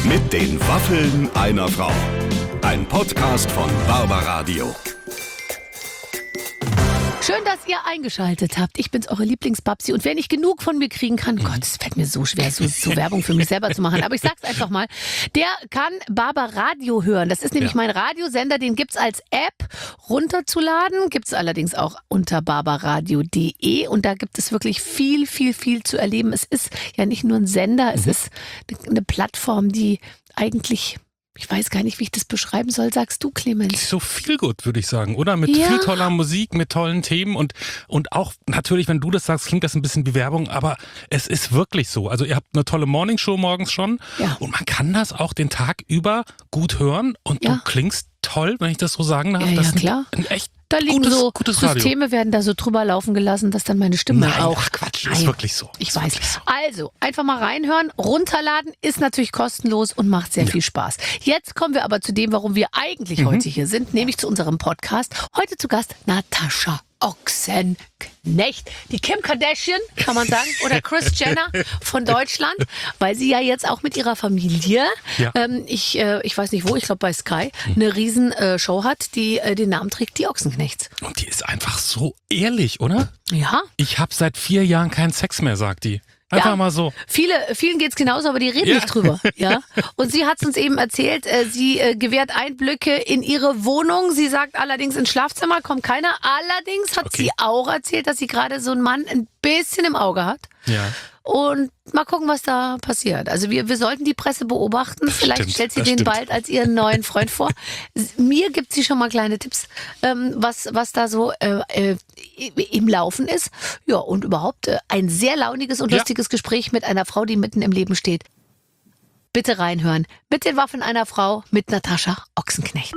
Mit den Waffeln einer Frau. Ein Podcast von Barbaradio. Schön, dass ihr eingeschaltet habt. Ich bin's, eure Lieblingsbabsi. Und wenn ich genug von mir kriegen kann, Gott, es fällt mir so schwer, so Werbung für mich selber zu machen. Aber ich sag's einfach mal, der kann Barbaradio hören. Das ist nämlich mein Radiosender, den gibt's als App runterzuladen. Gibt's allerdings auch unter barbaradio.de. Und da gibt es wirklich viel zu erleben. Es ist ja nicht nur ein Sender, es ist eine Plattform, die eigentlich... Ich weiß gar nicht, wie ich das beschreiben soll. Sagst du, Clemens? So viel gut, würde ich sagen, oder? Mit viel toller Musik, mit tollen Themen und auch natürlich, wenn du das sagst, klingt das ein bisschen wie Werbung, aber es ist wirklich so. Also ihr habt eine tolle Morningshow morgens schon und man kann das auch den Tag über gut hören und du klingst toll, wenn ich das so sagen darf. Ja, das ist klar. ein echt da liegen gutes Systeme, werden da so drüber laufen gelassen, dass dann meine Stimme auch... Ach Quatsch, ist wirklich so. Ich weiß. So. Also, einfach mal reinhören, runterladen, ist natürlich kostenlos und macht sehr viel Spaß. Jetzt kommen wir aber zu dem, warum wir eigentlich heute hier sind, nämlich zu unserem Podcast. Heute zu Gast Natascha Ochsenknecht. Die Kim Kardashian, kann man sagen, oder Kris Jenner von Deutschland, weil sie ja jetzt auch mit ihrer Familie, ich weiß nicht wo, ich glaube bei Sky, eine riesen Show hat, die den Namen trägt, die Ochsenknechts. Und die ist einfach so ehrlich, oder? Ja. Ich habe seit 4 Jahren keinen Sex mehr, sagt die. Einfach mal so. Vielen geht's genauso, aber die reden nicht drüber. Ja. Und sie hat's uns eben erzählt, sie gewährt Einblicke in ihre Wohnung. Sie sagt allerdings, ins Schlafzimmer kommt keiner. Allerdings hat sie auch erzählt, dass sie gerade so einen Mann ein bisschen im Auge hat. Ja. Und mal gucken, was da passiert. Also wir sollten die Presse beobachten. Vielleicht stellt sie den bald als ihren neuen Freund vor. Mir gibt sie schon mal kleine Tipps, was da so im Laufen ist. Ja, und überhaupt ein sehr launiges und lustiges Gespräch mit einer Frau, die mitten im Leben steht. Bitte reinhören. Mit den Waffen einer Frau mit Natascha Ochsenknecht.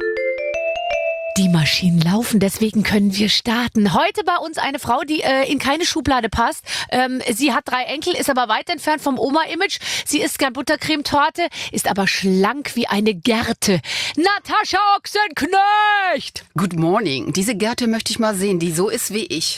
Die Maschinen laufen, deswegen können wir starten. Heute bei uns eine Frau, die in keine Schublade passt. Sie hat 3 Enkel, ist aber weit entfernt vom Oma-Image. Sie isst gern Buttercremetorte, ist aber schlank wie eine Gerte. Natascha Ochsenknecht! Good morning. Diese Gerte möchte ich mal sehen, die so ist wie ich.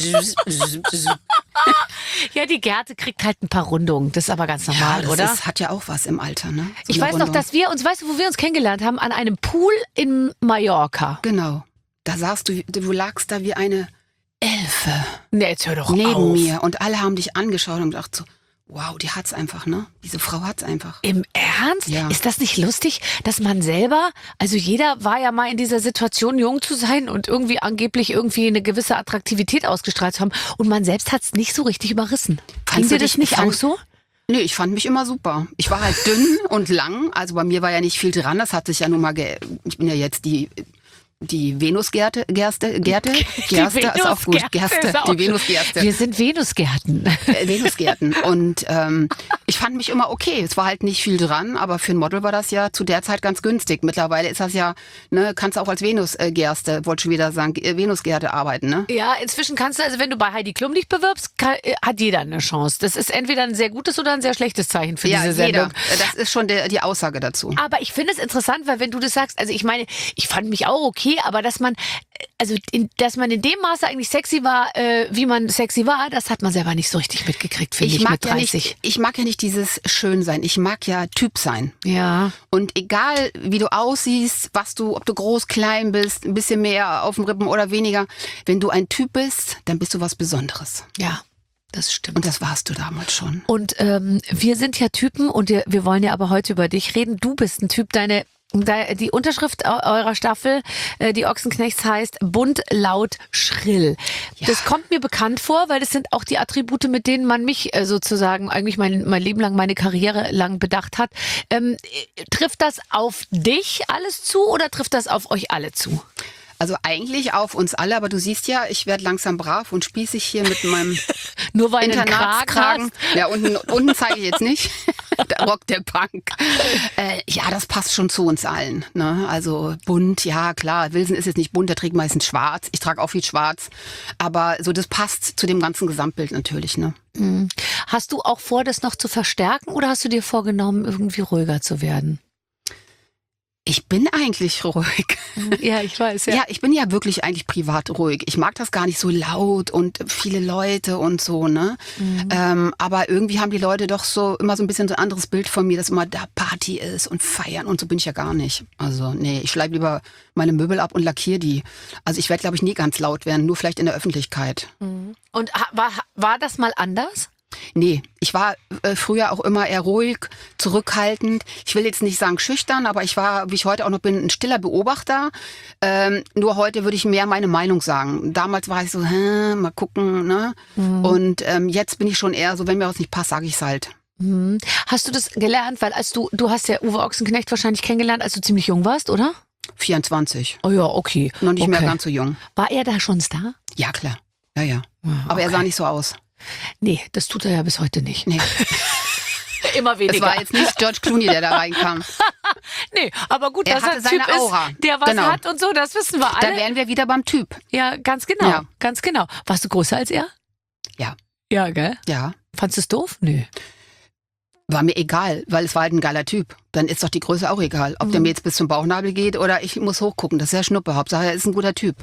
Ja, die Gerte kriegt halt ein paar Rundungen. Das ist aber ganz normal, das oder? Hat ja auch was im Alter, ne? So ich weiß noch, dass wir uns, weißt du, wo wir uns kennengelernt haben? An einem Pool in Mallorca. Genau. Da saßt du lagst da wie eine Elfe. Nee, jetzt hör doch neben mir. Und alle haben dich angeschaut und gedacht so, wow, die hat's einfach, ne? Diese Frau hat's einfach. Im Ernst? Ja. Ist das nicht lustig, dass man selber, also jeder war ja mal in dieser Situation, jung zu sein und irgendwie angeblich eine gewisse Attraktivität ausgestrahlt zu haben und man selbst hat's nicht so richtig überrissen. Findest du das nicht auch so? Nee, ich fand mich immer super. Ich war halt dünn und lang, also bei mir war ja nicht viel dran, das hat sich ja nun mal, ich bin ja jetzt die Venusgerste ist auch gut. Gerste, die Venusgerste. Wir sind Venusgärten. Venusgärten. Und ich fand mich immer okay. Es war halt nicht viel dran, aber für ein Model war das ja zu der Zeit ganz günstig. Mittlerweile ist das ja, ne, kannst du auch als Venusgerste, wollte schon wieder sagen, Venusgerte arbeiten, ne? Ja, inzwischen kannst du, also wenn du bei Heidi Klum dich bewirbst, hat jeder eine Chance. Das ist entweder ein sehr gutes oder ein sehr schlechtes Zeichen für diese Sendung. Jeder. Das ist schon die Aussage dazu. Aber ich finde es interessant, weil wenn du das sagst, also ich meine, ich fand mich auch okay, aber dass man in dem Maße eigentlich sexy war, wie man sexy war, das hat man selber nicht so richtig mitgekriegt, finde ich, mit 30. Ich mag ja nicht dieses Schönsein. Ich mag ja Typ sein. Ja. Und egal, wie du aussiehst, ob du groß, klein bist, ein bisschen mehr auf dem Rippen oder weniger, wenn du ein Typ bist, dann bist du was Besonderes. Ja. Das stimmt. Und das warst du damals schon. Und wir sind ja Typen und wir wollen ja aber heute über dich reden. Du bist ein Typ, die Unterschrift eurer Staffel, die Ochsenknechts, heißt bunt, laut, schrill. Ja. Das kommt mir bekannt vor, weil das sind auch die Attribute, mit denen man mich sozusagen eigentlich mein Leben lang, meine Karriere lang bedacht hat. Trifft das auf dich alles zu oder trifft das auf euch alle zu? Also eigentlich auf uns alle, aber du siehst ja, ich werde langsam brav und spießig hier mit meinem nur weil Internatskragen. Ja, unten zeige ich jetzt nicht. Der Rock der Punk. Ja, das passt schon zu uns allen. Ne? Also bunt, ja klar, Wilson ist jetzt nicht bunt, der trägt meistens schwarz. Ich trage auch viel schwarz. Aber so, das passt zu dem ganzen Gesamtbild natürlich. Ne? Hast du auch vor, das noch zu verstärken oder hast du dir vorgenommen, irgendwie ruhiger zu werden? Ich bin eigentlich ruhig. Ja, ich weiß, ja. Ja, ich bin ja wirklich eigentlich privat ruhig. Ich mag das gar nicht so laut und viele Leute und so, ne? Aber irgendwie haben die Leute doch so immer so ein bisschen so ein anderes Bild von mir, dass immer da Party ist und feiern und so bin ich ja gar nicht. Also nee, ich schleife lieber meine Möbel ab und lackiere die. Also ich werde, glaube ich, nie ganz laut werden, nur vielleicht in der Öffentlichkeit. Und war das mal anders? Nee, ich war früher auch immer eher ruhig, zurückhaltend. Ich will jetzt nicht sagen schüchtern, aber ich war, wie ich heute auch noch bin, ein stiller Beobachter. Nur heute würde ich mehr meine Meinung sagen. Damals war ich so, mal gucken, ne? Und jetzt bin ich schon eher so, wenn mir was nicht passt, sage ich es halt. Hast du das gelernt? Weil du hast ja Uwe Ochsenknecht wahrscheinlich kennengelernt, als du ziemlich jung warst, oder? 24. Oh ja, okay. Noch nicht mehr ganz so jung. War er da schon Star? Ja, klar. Ja. Aber er sah nicht so aus. Nee, das tut er ja bis heute nicht. Nee. Immer weniger. Es war jetzt nicht George Clooney, der da reinkam. Nee, aber gut, Er dass er hatte ein seine Typ Aura. ist, der was Genau. hat und so, das wissen wir alle. Da wären wir wieder beim Typ. Ja, ganz genau. Ja. Ganz genau. Warst du größer als er? Ja. Ja, gell? Ja. Fandst du es doof? Nö. War mir egal, weil es war halt ein geiler Typ. Dann ist doch die Größe auch egal. Ob der mir jetzt bis zum Bauchnabel geht oder ich muss hochgucken. Das ist ja Schnuppe. Hauptsache, er ist ein guter Typ.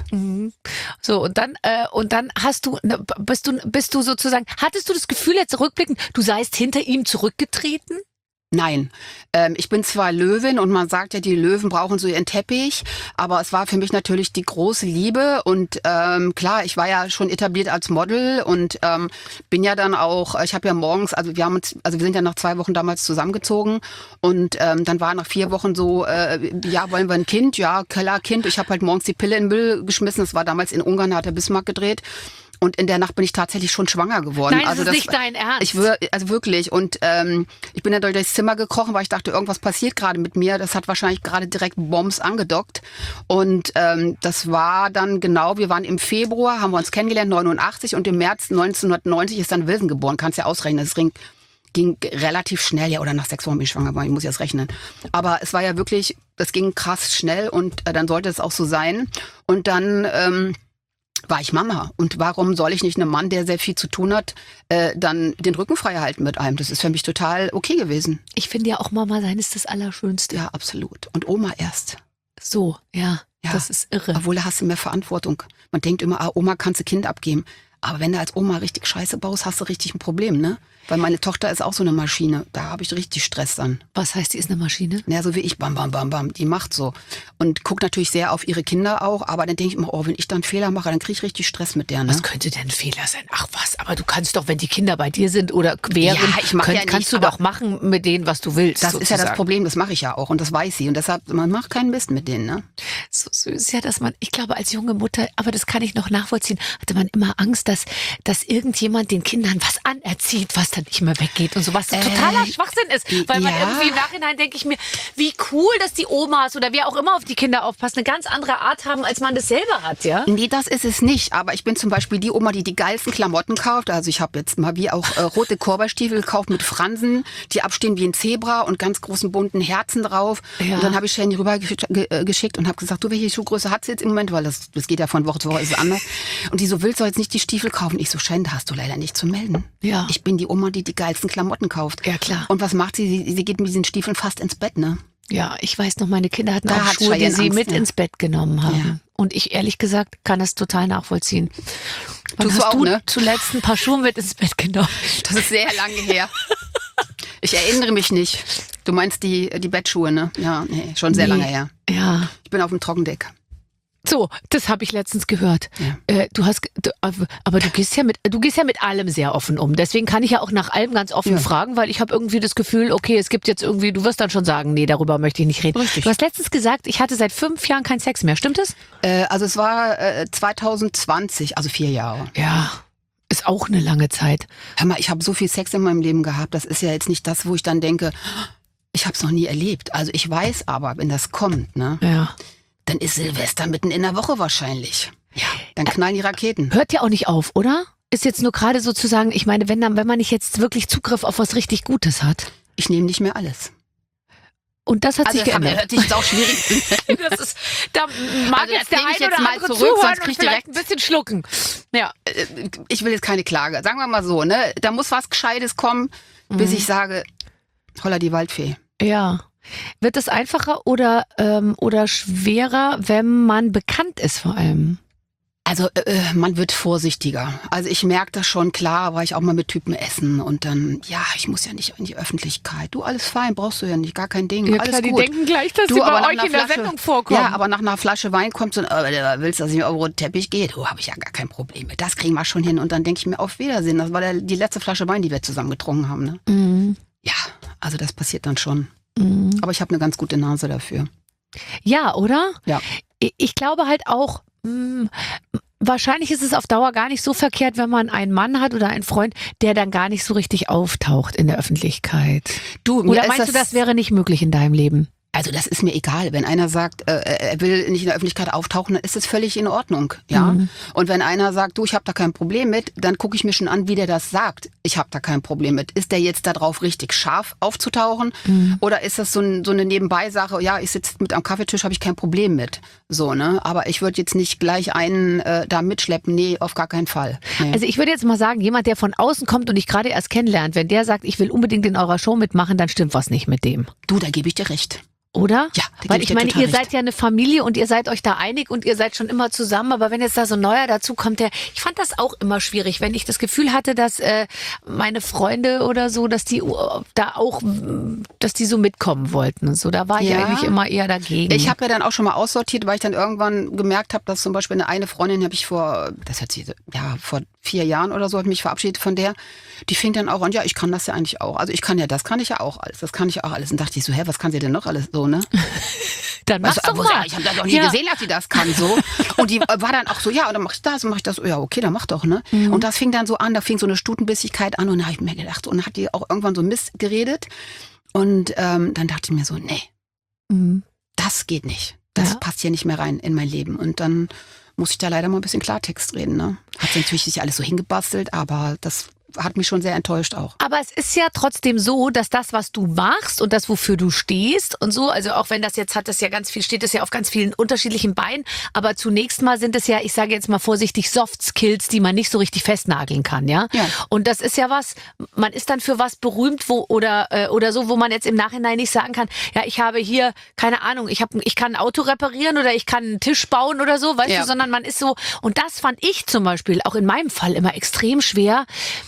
So, und dann hast du, bist du sozusagen, hattest du das Gefühl jetzt rückblickend, du seist hinter ihm zurückgetreten? Nein, ich bin zwar Löwin und man sagt ja, die Löwen brauchen so ihren Teppich, aber es war für mich natürlich die große Liebe und klar, ich war ja schon etabliert als Model und bin ja dann auch, ich habe ja morgens, wir sind ja nach 2 Wochen damals zusammengezogen und dann war nach 4 Wochen so, ja, wollen wir ein Kind? Ja, klar, Kind. Ich habe halt morgens die Pille in den Müll geschmissen, das war damals in Ungarn, da hat der Bismarck gedreht. Und in der Nacht bin ich tatsächlich schon schwanger geworden. Nein, das ist nicht dein Ernst. Also wirklich. Und ich bin dann durchs Zimmer gekrochen, weil ich dachte, irgendwas passiert gerade mit mir. Das hat wahrscheinlich gerade direkt Bombs angedockt. Und das war dann genau, wir waren im Februar, haben wir uns kennengelernt, 89. Und im März 1990 ist dann Wilson geboren. Kannst ja ausrechnen. Das ging relativ schnell. Ja, oder nach 6 Wochen bin ich schwanger geworden. Ich muss jetzt rechnen. Aber es war ja wirklich, das ging krass schnell. Und dann sollte es auch so sein. Und dann war ich Mama. Und warum soll ich nicht einem Mann, der sehr viel zu tun hat, dann den Rücken frei halten mit einem? Das ist für mich total okay gewesen. Ich finde ja auch Mama sein ist das Allerschönste. Ja, absolut. Und Oma erst. So, ja, das ist irre. Obwohl, da hast du mehr Verantwortung. Man denkt immer, Oma kannst du Kind abgeben. Aber wenn du als Oma richtig Scheiße baust, hast du richtig ein Problem, ne? Weil meine Tochter ist auch so eine Maschine. Da habe ich richtig Stress dann. Was heißt, die ist eine Maschine? Naja, so wie ich, bam, bam, bam, bam. Die macht so. Und guckt natürlich sehr auf ihre Kinder auch. Aber dann denke ich immer, wenn ich dann Fehler mache, dann kriege ich richtig Stress mit der, ne? Was könnte denn ein Fehler sein? Ach was, aber du kannst doch, wenn die Kinder bei dir sind oder wären, kannst du doch machen mit denen, was du willst. Das ist ja das Problem, das mache ich ja auch. Und das weiß sie. Und deshalb, man macht keinen Mist mit denen, ne? So süß, ja, dass man, ich glaube, als junge Mutter, aber das kann ich noch nachvollziehen, hatte man immer Angst, dass irgendjemand den Kindern was anerzieht, was dann nicht mehr weggeht und so, was totaler Schwachsinn ist. Weil man irgendwie im Nachhinein denke ich mir, wie cool, dass die Omas oder wer auch immer auf die Kinder aufpassen, eine ganz andere Art haben, als man das selber hat, ja? Nee, das ist es nicht. Aber ich bin zum Beispiel die Oma, die die geilsten Klamotten kauft. Also ich habe jetzt mal wie auch rote Korberstiefel gekauft mit Fransen, die abstehen wie ein Zebra und ganz großen bunten Herzen drauf. Ja. Und dann habe ich Shani rüber geschickt und habe gesagt, du, welche Schuhgröße hat sie jetzt im Moment? Weil das geht ja von Woche zu Woche, ist es anders. Und die so, willst du jetzt nicht die Stiefel kaufen? Ich so, Shani, da hast du leider nicht zu melden. Ja. Ich bin die Oma, die die geilsten Klamotten kauft. Ja, klar. Und was macht sie? Sie geht mit diesen Stiefeln fast ins Bett, ne? Ja, ich weiß noch, meine Kinder hatten auch Schuhe, die sie mit ins Bett genommen haben. Ja. Und ich, ehrlich gesagt, kann das total nachvollziehen. Wann hast du zuletzt ein paar Schuhe mit ins Bett genommen? Das ist sehr lange her. Ich erinnere mich nicht. Du meinst die Bettschuhe, ne? Ja, nee, schon sehr lange her. Ja. Ich bin auf dem Trockendeck. So, das habe ich letztens gehört. Ja. Aber du gehst ja mit allem sehr offen um. Deswegen kann ich ja auch nach allem ganz offen fragen, weil ich habe irgendwie das Gefühl, okay, es gibt jetzt irgendwie, du wirst dann schon sagen, nee, darüber möchte ich nicht reden. Richtig. Du hast letztens gesagt, ich hatte seit 5 Jahren keinen Sex mehr. Stimmt das? Also es war 2020, also 4 Jahre. Ja. Ist auch eine lange Zeit. Hör mal, ich habe so viel Sex in meinem Leben gehabt. Das ist ja jetzt nicht das, wo ich dann denke, ich habe es noch nie erlebt. Also ich weiß aber, wenn das kommt, ne? Ja. Dann ist Silvester mitten in der Woche wahrscheinlich. Ja. Dann knallen die Raketen. Hört ja auch nicht auf, oder? Ist jetzt nur gerade sozusagen, ich meine, wenn man nicht jetzt wirklich Zugriff auf was richtig Gutes hat. Ich nehme nicht mehr alles. Und das hat sich geändert. Hört sich jetzt auch schwierig. Da mag jetzt der eine oder andere zuhören und vielleicht ein bisschen schlucken. Ja. Ich will jetzt keine Klage. Sagen wir mal so, ne? Da muss was Gescheites kommen, bis ich sage, holla die Waldfee. Ja. Wird es einfacher oder schwerer, wenn man bekannt ist vor allem? Also man wird vorsichtiger. Also ich merke das schon, klar, war ich auch mal mit Typen essen und dann, ja, ich muss ja nicht in die Öffentlichkeit. Du, alles fein, brauchst du ja nicht, gar kein Ding, Ja, alles klar, gut. Die denken gleich, dass sie bei euch in der Sendung vorkommen. Ja, aber nach einer Flasche Wein kommt so ein, willst du, dass ich auf den Teppich gehe? Du, habe ich ja gar kein Problem mit. Das kriegen wir schon hin. Und dann denke ich mir, auf Wiedersehen. Das war die letzte Flasche Wein, die wir zusammen getrunken haben. Ne? Mhm. Ja, also das passiert dann schon. Mhm. Aber ich habe eine ganz gute Nase dafür. Ja, oder? Ja. Ich glaube halt auch, wahrscheinlich ist es auf Dauer gar nicht so verkehrt, wenn man einen Mann hat oder einen Freund, der dann gar nicht so richtig auftaucht in der Öffentlichkeit. Oder meinst du, das wäre nicht möglich in deinem Leben? Also das ist mir egal. Wenn einer sagt, er will nicht in der Öffentlichkeit auftauchen, dann ist das völlig in Ordnung. Ja. Mhm. Und wenn einer sagt, du, ich habe da kein Problem mit, dann gucke ich mir schon an, wie der das sagt. Ich habe da kein Problem mit. Ist der jetzt darauf richtig scharf aufzutauchen? Mhm. Oder ist das so eine Nebenbei-Sache, ja, ich sitze mit am Kaffeetisch, habe ich kein Problem mit. So, ne? Aber ich würde jetzt nicht gleich einen da mitschleppen. Nee, auf gar keinen Fall. Nee. Also ich würde jetzt mal sagen, jemand, der von außen kommt und dich gerade erst kennenlernt, wenn der sagt, ich will unbedingt in eurer Show mitmachen, dann stimmt was nicht mit dem. Du, da gebe ich dir recht. Oder? Ja, weil ich meine, ihr seid ja eine Familie und ihr seid euch da einig und ihr seid schon immer zusammen, aber wenn jetzt da so ein Neuer dazu kommt, ich fand das auch immer schwierig, wenn ich das Gefühl hatte, dass meine Freunde oder so, dass die so mitkommen wollten und so, da war ich eigentlich immer eher dagegen. Ich habe ja dann auch schon mal aussortiert, weil ich dann irgendwann gemerkt habe, dass zum Beispiel eine Freundin habe ich vor 4 Jahren oder so, habe ich mich verabschiedet von der, die fing dann auch an, ja, ich kann das ja eigentlich auch. Also das kann ich ja auch alles. Und dachte ich so, was kann sie denn noch alles so, ne? Dann mach's doch mal. Ich habe das doch nie gesehen, dass sie das kann, so. Und die war dann auch so, ja, und dann mach ich das und mach ich das. Ja, okay, dann mach doch, ne? Mhm. Und das fing dann so an, da fing so eine Stutenbissigkeit an und da habe ich mir gedacht, und dann hat die auch irgendwann so Mist geredet. Und dann dachte ich mir so, nee, das geht nicht. Das passt hier nicht mehr rein in mein Leben. Und dann muss ich da leider mal ein bisschen Klartext reden, ne? Hat sie natürlich nicht alles so hingebastelt, aber das hat mich schon sehr enttäuscht auch. Aber es ist ja trotzdem so, dass das, was du machst und das, wofür du stehst und so, also auch wenn das jetzt steht das ja auf ganz vielen unterschiedlichen Beinen, aber zunächst mal sind es ja, ich sage jetzt mal vorsichtig, Soft Skills, die man nicht so richtig festnageln kann, ja? Und das ist ja was, man ist dann für was berühmt, oder so, wo man jetzt im Nachhinein nicht sagen kann, ja, ich habe hier, keine Ahnung, ich kann ein Auto reparieren oder ich kann einen Tisch bauen oder so, weißt du, sondern man ist so, und das fand ich zum Beispiel auch in meinem Fall immer extrem schwer,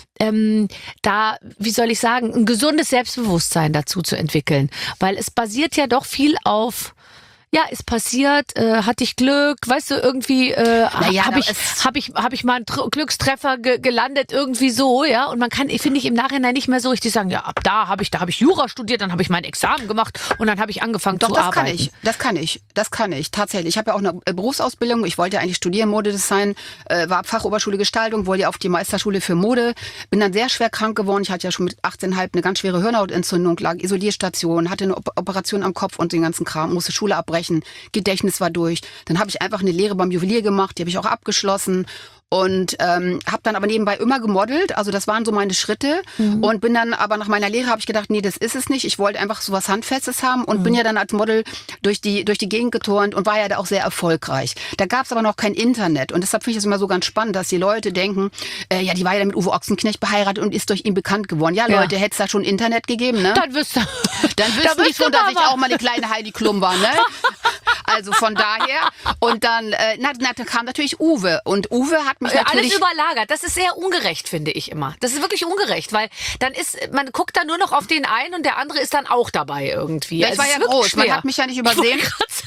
wie soll ich sagen, ein gesundes Selbstbewusstsein dazu zu entwickeln. Weil es basiert ja doch viel auf, ja, ist passiert, hatte ich Glück, weißt du, irgendwie habe ich mal einen Glückstreffer gelandet, irgendwie so, ja, und man kann, finde ich, im Nachhinein nicht mehr so richtig sagen, ja, ab da habe ich Jura studiert, dann habe ich mein Examen gemacht und dann habe ich angefangen zu arbeiten. Das kann ich, tatsächlich. Ich habe ja auch eine Berufsausbildung, ich wollte ja eigentlich studieren, Modedesign, war Fachoberschule Gestaltung, wollte ja auf die Meisterschule für Mode, bin dann sehr schwer krank geworden, ich hatte ja schon mit 18,5 eine ganz schwere Hirnhautentzündung, lag Isolierstation, hatte eine Operation am Kopf und den ganzen Kram, musste Schule abbrechen. Gedächtnis war durch. Dann habe ich einfach eine Lehre beim Juwelier gemacht, die habe ich auch abgeschlossen. Und habe dann aber nebenbei immer gemodelt, also das waren so meine Schritte und bin dann aber nach meiner Lehre habe ich gedacht, nee, das ist es nicht, ich wollte einfach so was Handfestes haben und bin ja dann als Model durch die Gegend geturnt und war ja da auch sehr erfolgreich. Da gab es aber noch kein Internet und deshalb finde ich es immer so ganz spannend, dass die Leute denken, ja, die war ja mit Uwe Ochsenknecht verheiratet und ist durch ihn bekannt geworden. Ja, Leute, hätte es da schon Internet gegeben, ne? Dann wüssten die schon, dass ich auch mal eine kleine Heidi Klum war, ne? Also von daher. Und dann kam natürlich Uwe. Und Uwe hat mich natürlich... Alles überlagert. Das ist sehr ungerecht, finde ich immer. Das ist wirklich ungerecht, weil dann man guckt dann nur noch auf den einen und der andere ist dann auch dabei irgendwie. Ja, ich war ja groß. Man hat mich ja nicht übersehen.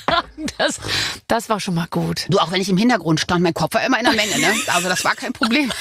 Das war schon mal gut. Du, auch wenn ich im Hintergrund stand, mein Kopf war immer in der Menge, ne? Also das war kein Problem.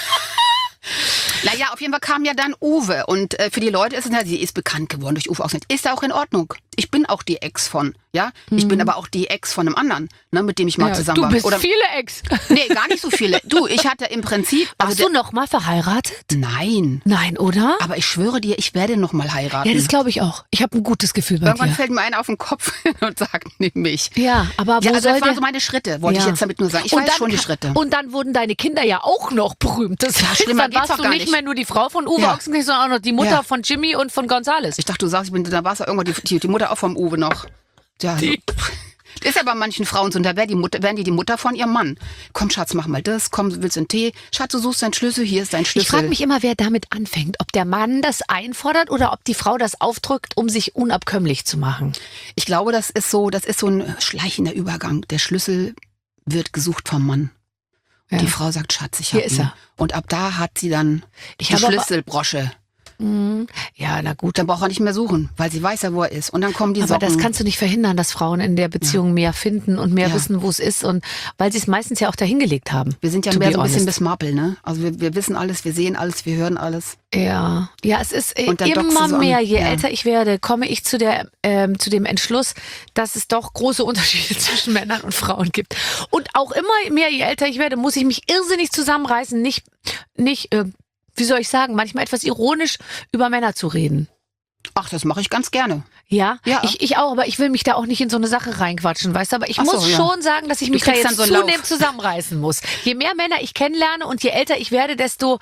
Naja, auf jeden Fall kam ja dann Uwe. Und für die Leute ist es, sie ist bekannt geworden durch Uwe Ochsenknecht. Ist auch in Ordnung. Ich bin auch die Ex von, ja? Ich bin aber auch die Ex von einem anderen, ne, mit dem ich mal zusammen war. Du bist viele Ex. Nee, gar nicht so viele. Du, ich hatte im Prinzip... Warst du noch mal verheiratet? Nein. Nein, oder? Aber ich schwöre dir, ich werde noch mal heiraten. Ja, das glaube ich auch. Ich habe ein gutes Gefühl bei dir. Irgendwann fällt mir einer auf den Kopf und sagt, nimm mich. Ja, aber wo also das waren so meine Schritte, wollte ich jetzt damit nur sagen. Ich weiß schon die Schritte. Und dann wurden deine Kinder ja auch noch berühmt. Das heißt, dann warst du nicht mehr nur die Frau von Uwe Ochsenknecht, sondern auch noch die Mutter von Jimmy und von Gonzales. Ich dachte, du sagst, da war es ja irgendwann die Mutter auch vom Uwe noch. Ja, Das ist ja bei manchen Frauen so, und da werden die Mutter von ihrem Mann. Komm, Schatz, mach mal das. Komm, willst du einen Tee? Schatz, du suchst deinen Schlüssel, hier ist dein Schlüssel. Ich frage mich immer, wer damit anfängt. Ob der Mann das einfordert oder ob die Frau das aufdrückt, um sich unabkömmlich zu machen. Ich glaube, das ist so ein schleichender Übergang. Der Schlüssel wird gesucht vom Mann. Und die Frau sagt, Schatz, ich hab ihn. Und ab da hat sie dann die Schlüsselbrosche. Ja, na gut. Dann braucht er nicht mehr suchen, weil sie weiß ja, wo er ist. Und dann kommen die Socken. Aber das kannst du nicht verhindern, dass Frauen in der Beziehung mehr finden und mehr wissen, wo es ist. Und weil sie es meistens ja auch dahingelegt haben. Wir sind ja mehr so ein bisschen Miss Marple, ne? Also wir wissen alles, wir sehen alles, wir hören alles. Ja, es ist immer mehr. Je älter ich werde, komme ich zu dem Entschluss, dass es doch große Unterschiede zwischen Männern und Frauen gibt. Und auch immer mehr, je älter ich werde, muss ich mich irrsinnig zusammenreißen, nicht wie soll ich sagen, manchmal etwas ironisch über Männer zu reden. Ach, das mache ich ganz gerne. Ja? Ich auch, aber ich will mich da auch nicht in so eine Sache reinquatschen, weißt du? Aber ich muss schon sagen, dass ich mich da jetzt zunehmend zusammenreißen muss. Je mehr Männer ich kennenlerne und je älter ich werde, desto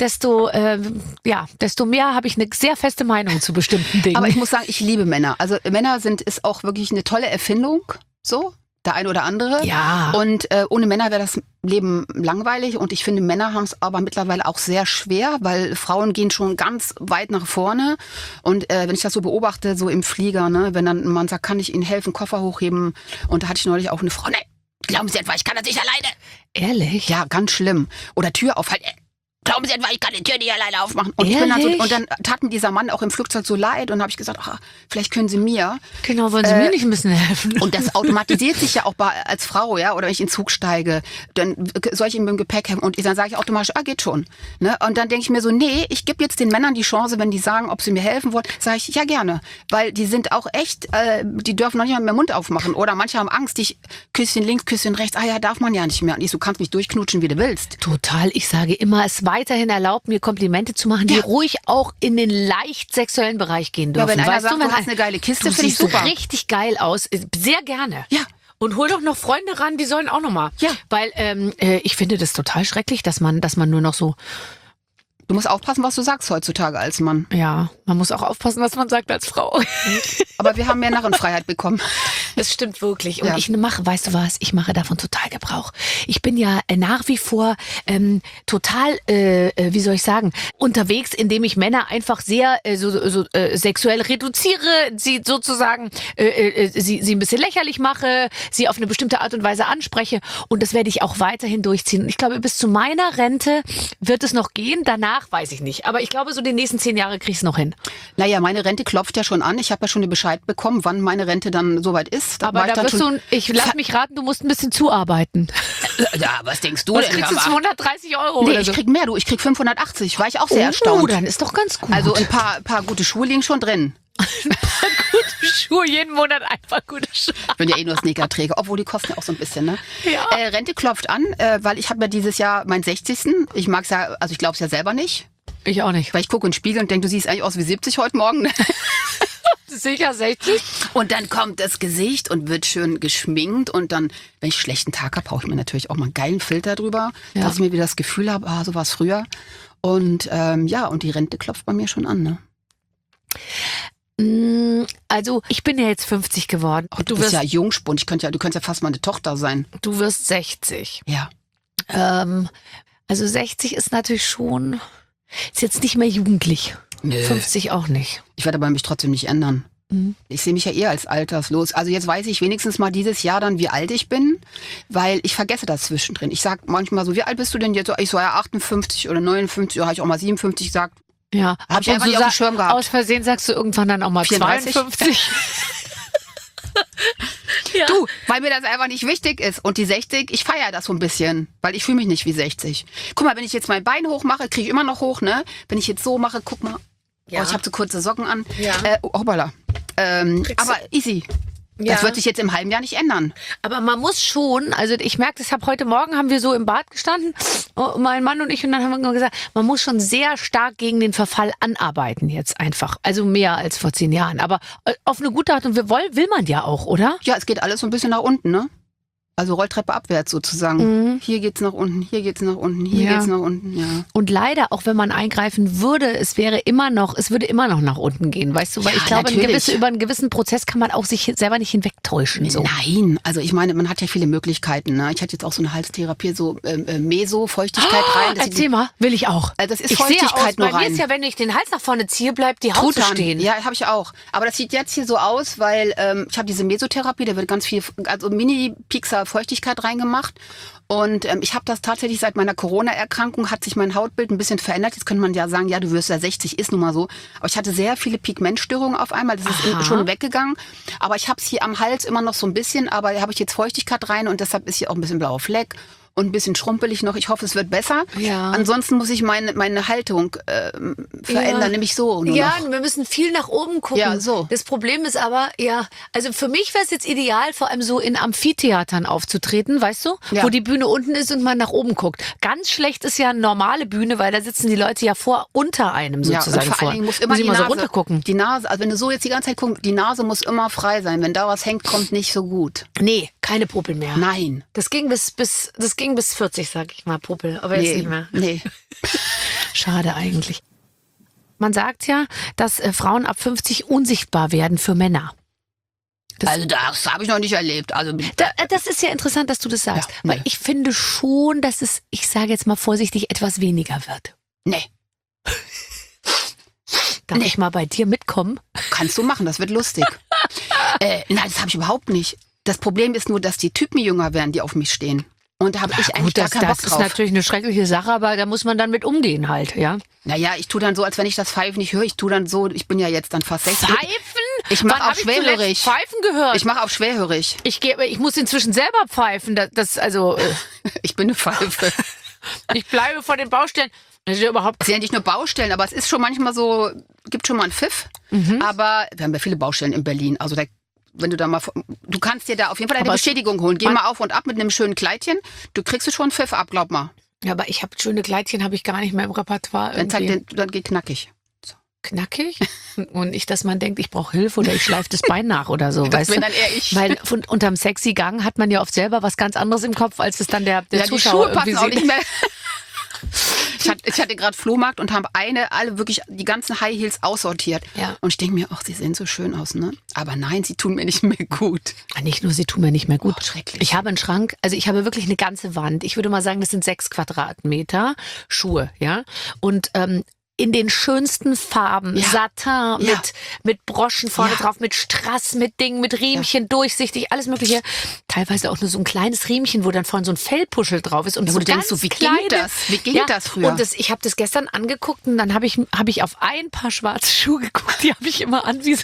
mehr habe ich eine sehr feste Meinung zu bestimmten Dingen. Aber ich muss sagen, ich liebe Männer. Also Männer ist auch wirklich eine tolle Erfindung, so. Der eine oder andere. Ja. Und ohne Männer wäre das Leben langweilig. Und ich finde, Männer haben es aber mittlerweile auch sehr schwer, weil Frauen gehen schon ganz weit nach vorne. Und wenn ich das so beobachte, so im Flieger, ne, wenn dann ein Mann sagt, kann ich Ihnen helfen, Koffer hochheben? Und da hatte ich neulich auch eine Frau, ne, glauben Sie etwa, ich kann das nicht alleine. Ehrlich? Ja, ganz schlimm. Oder Tür aufhalten. Glauben Sie etwa, ich kann die Tür nicht alleine aufmachen. Und, ich bin dann und dann tat mir dieser Mann auch im Flugzeug so leid. Und habe ich gesagt, vielleicht können Sie mir. Genau, wollen Sie mir nicht ein bisschen helfen? Und das automatisiert sich ja auch als Frau, ja. Oder wenn ich in den Zug steige, dann soll ich ihm mit dem Gepäck haben. Und dann sage ich automatisch, geht schon. Ne? Und dann denke ich mir so, nee, ich gebe jetzt den Männern die Chance, wenn die sagen, ob sie mir helfen wollen, sage ich, ja gerne. Weil die sind auch echt, die dürfen noch nicht mal mehr Mund aufmachen. Oder manche haben Angst, Küsschen links, Küsschen rechts. Darf man ja nicht mehr. Und ich so, du kannst mich durchknutschen, wie du willst. Total. Ich sage immer, es weiterhin erlaubt, mir Komplimente zu machen, die ruhig auch in den leicht sexuellen Bereich gehen dürfen. Ja, wenn einer sagt, du hast eine geile Kiste, finde ich super. Du siehst richtig geil aus. Sehr gerne. Ja. Und hol doch noch Freunde ran, die sollen auch noch mal. Ja. Weil ich finde das total schrecklich, dass man nur noch so... Du musst aufpassen, was du sagst heutzutage als Mann. Ja, man muss auch aufpassen, was man sagt als Frau. Aber wir haben mehr Narrenfreiheit bekommen. Das stimmt wirklich. Und ich mache, weißt du was, ich mache davon total Gebrauch. Ich bin ja nach wie vor total, wie soll ich sagen, unterwegs, indem ich Männer einfach sehr sexuell reduziere, sie sozusagen, sie ein bisschen lächerlich mache, sie auf eine bestimmte Art und Weise anspreche. Und das werde ich auch weiterhin durchziehen. Und ich glaube, bis zu meiner Rente wird es noch gehen. Danach weiß ich nicht. Aber ich glaube, so die nächsten 10 Jahre kriege ich es noch hin. Naja, meine Rente klopft ja schon an. Ich habe ja schon den Bescheid bekommen, wann meine Rente dann soweit ist. Aber ich lass mich raten, du musst ein bisschen zuarbeiten. Ja, was denkst du denn? Was kriegst du 230 €? Nee, ich krieg mehr, du. Ich krieg 580. War ich auch sehr erstaunt. Dann ist doch ganz gut. Also ein paar gute Schuhe liegen schon drin. Ein paar gute Schuhe, jeden Monat einfach gute Schuhe. Ich bin ja nur Sneakerträger, obwohl die kosten ja auch so ein bisschen, ne? Ja. Rente klopft an, weil ich habe ja dieses Jahr meinen 60. Ich mag's ja, also ich glaube es ja selber nicht. Ich auch nicht. Weil ich gucke in den Spiegel und denke, du siehst eigentlich aus wie 70 heute Morgen. Sicher 60. Und dann kommt das Gesicht und wird schön geschminkt. Und dann, wenn ich einen schlechten Tag habe, brauche ich mir natürlich auch mal einen geilen Filter drüber, dass ich mir wieder das Gefühl habe, so war es früher. Und und die Rente klopft bei mir schon an, ne? Also, ich bin ja jetzt 50 geworden. Du bist ja Jungspund. Du könntest ja fast meine Tochter sein. Du wirst 60. Ja. Also 60 ist natürlich schon... Ist jetzt nicht mehr jugendlich. Nö. 50 auch nicht. Ich werde aber mich trotzdem nicht ändern. Ich sehe mich ja eher als alterslos. Also jetzt weiß ich wenigstens mal dieses Jahr dann, wie alt ich bin, weil ich vergesse das zwischendrin. Ich sag manchmal so, wie alt bist du denn jetzt? Ich so, ja 58 oder 59, oder habe ich auch mal 57 gesagt. Ja. Habe ich einfach nicht auf dem Schirm gehabt. Aus Versehen sagst du irgendwann dann auch mal 54. 52. Ja. Du, weil mir das einfach nicht wichtig ist. Und die 60, ich feiere das so ein bisschen, weil ich fühle mich nicht wie 60. Guck mal, wenn ich jetzt mein Bein hoch mache, kriege ich immer noch hoch, ne? Wenn ich jetzt so mache, guck mal. Ja. Ich habe so kurze Socken an. Ja. Hoppala. Aber easy. Ja. Das wird sich jetzt im halben Jahr nicht ändern. Aber man muss schon, also ich merke, heute Morgen haben wir so im Bad gestanden, mein Mann und ich, und dann haben wir gesagt, man muss schon sehr stark gegen den Verfall anarbeiten jetzt einfach. Also mehr als vor 10 Jahren. Aber auf eine gute Art und will man ja auch, oder? Ja, es geht alles so ein bisschen nach unten, ne? Also Rolltreppe abwärts sozusagen. Hier geht's nach unten, hier geht's nach unten, hier geht's nach unten, ja. Und leider, auch wenn man eingreifen würde, es würde immer noch nach unten gehen, weißt du? Weil ich glaube, über einen gewissen Prozess kann man auch sich selber nicht hinwegtäuschen. So. Nein, also ich meine, man hat ja viele Möglichkeiten. Ne? Ich hatte jetzt auch so eine Halstherapie, so Meso-Feuchtigkeit rein. Erzähl mal, will ich auch. Das ist Feuchtigkeit nur rein. Bei mir ist ja, wenn ich den Hals nach vorne ziehe, bleibt die Haut stehen. Ja, habe ich auch. Aber das sieht jetzt hier so aus, weil ich habe diese Mesotherapie, da wird ganz viel, also Mini-Pixar Feuchtigkeit reingemacht. Und ich habe das tatsächlich seit meiner Corona-Erkrankung, hat sich mein Hautbild ein bisschen verändert. Jetzt könnte man ja sagen, ja, du wirst ja 60, ist nun mal so. Aber ich hatte sehr viele Pigmentstörungen auf einmal. Das ist schon weggegangen. Aber ich habe es hier am Hals immer noch so ein bisschen. Aber da habe ich jetzt Feuchtigkeit rein und deshalb ist hier auch ein bisschen blauer Fleck. Und ein bisschen schrumpelig noch. Ich hoffe, es wird besser. Ja. Ansonsten muss ich meine Haltung verändern, nämlich so. Nur noch. Wir müssen viel nach oben gucken. Ja, so. Das Problem ist aber, also für mich wäre es jetzt ideal, vor allem so in Amphitheatern aufzutreten, weißt du? Ja. Wo die Bühne unten ist und man nach oben guckt. Ganz schlecht ist ja eine normale Bühne, weil da sitzen die Leute ja unter einem sozusagen. Ja, und vor allen Dingen muss immer die Nase, so runtergucken. Die Nase, also wenn du so jetzt die ganze Zeit guckst, die Nase muss immer frei sein. Wenn da was hängt, kommt nicht so gut. Nee, keine Popel mehr. Nein. Das ging bis 40, sag ich mal, Popel, aber jetzt nicht mehr. Nee. Schade eigentlich. Man sagt ja, dass Frauen ab 50 unsichtbar werden für Männer. Also das habe ich noch nicht erlebt. Also das ist ja interessant, dass du das sagst. Ja, weil ich finde schon, dass es, ich sage jetzt mal vorsichtig, etwas weniger wird. Nee. Darf ich mal bei dir mitkommen? Kannst du machen, das wird lustig. Nein, das habe ich überhaupt nicht. Das Problem ist nur, dass die Typen jünger werden, die auf mich stehen. Und da habe ich eigentlich gar keinen Bock drauf. Das ist natürlich eine schreckliche Sache, aber da muss man dann mit umgehen halt, ja. Naja, ich tue dann so, als wenn ich das Pfeifen nicht höre. Ich tue dann so, ich bin ja jetzt dann fast 60. Pfeifen? Ich mache auf schwerhörig. Pfeifen gehört? Ich mache auf schwerhörig. Ich muss inzwischen selber pfeifen. Ich bin eine Pfeife. Ich bleibe vor den Baustellen. Das ist ja überhaupt. Es sind ja nicht nur Baustellen, aber es ist schon manchmal so, gibt schon mal einen Pfiff. Aber wir haben ja viele Baustellen in Berlin. Also wenn du da mal, du kannst dir da auf jeden Fall eine Bestätigung holen. Geh mal auf und ab mit einem schönen Kleidchen. Du kriegst schon einen Pfiff ab, glaub mal. Ja, aber ich habe schöne Kleidchen, habe ich gar nicht mehr im Repertoire. Dann geht knackig. So. Knackig? Und nicht, dass man denkt, ich brauche Hilfe oder ich schleife das Bein nach oder so. Das bin dann eher ich. Weil unterm sexy Gang hat man ja oft selber was ganz anderes im Kopf, als es dann der Zuschauer die Schuhe passen auch nicht mehr. Ich hatte gerade Flohmarkt und habe alle wirklich die ganzen High Heels aussortiert. Ja. Und ich denke mir, ach, sie sehen so schön aus, ne? Aber nein, sie tun mir nicht mehr gut. Nicht nur, sie tun mir nicht mehr gut. Oh, schrecklich. Ich habe einen Schrank, also ich habe wirklich eine ganze Wand. Ich würde mal sagen, das sind 6 Quadratmeter Schuhe, ja? Und in den schönsten Farben, Satin, mit Broschen vorne drauf, mit Strass, mit Dingen, mit Riemchen, durchsichtig, alles mögliche. Teilweise auch nur so ein kleines Riemchen, wo dann vorne so ein Fellpuschel drauf ist. Und so du denkst so, wie ging das früher? Und ich habe das gestern angeguckt und dann habe ich auf ein paar schwarze Schuhe geguckt, die habe ich immer an wie so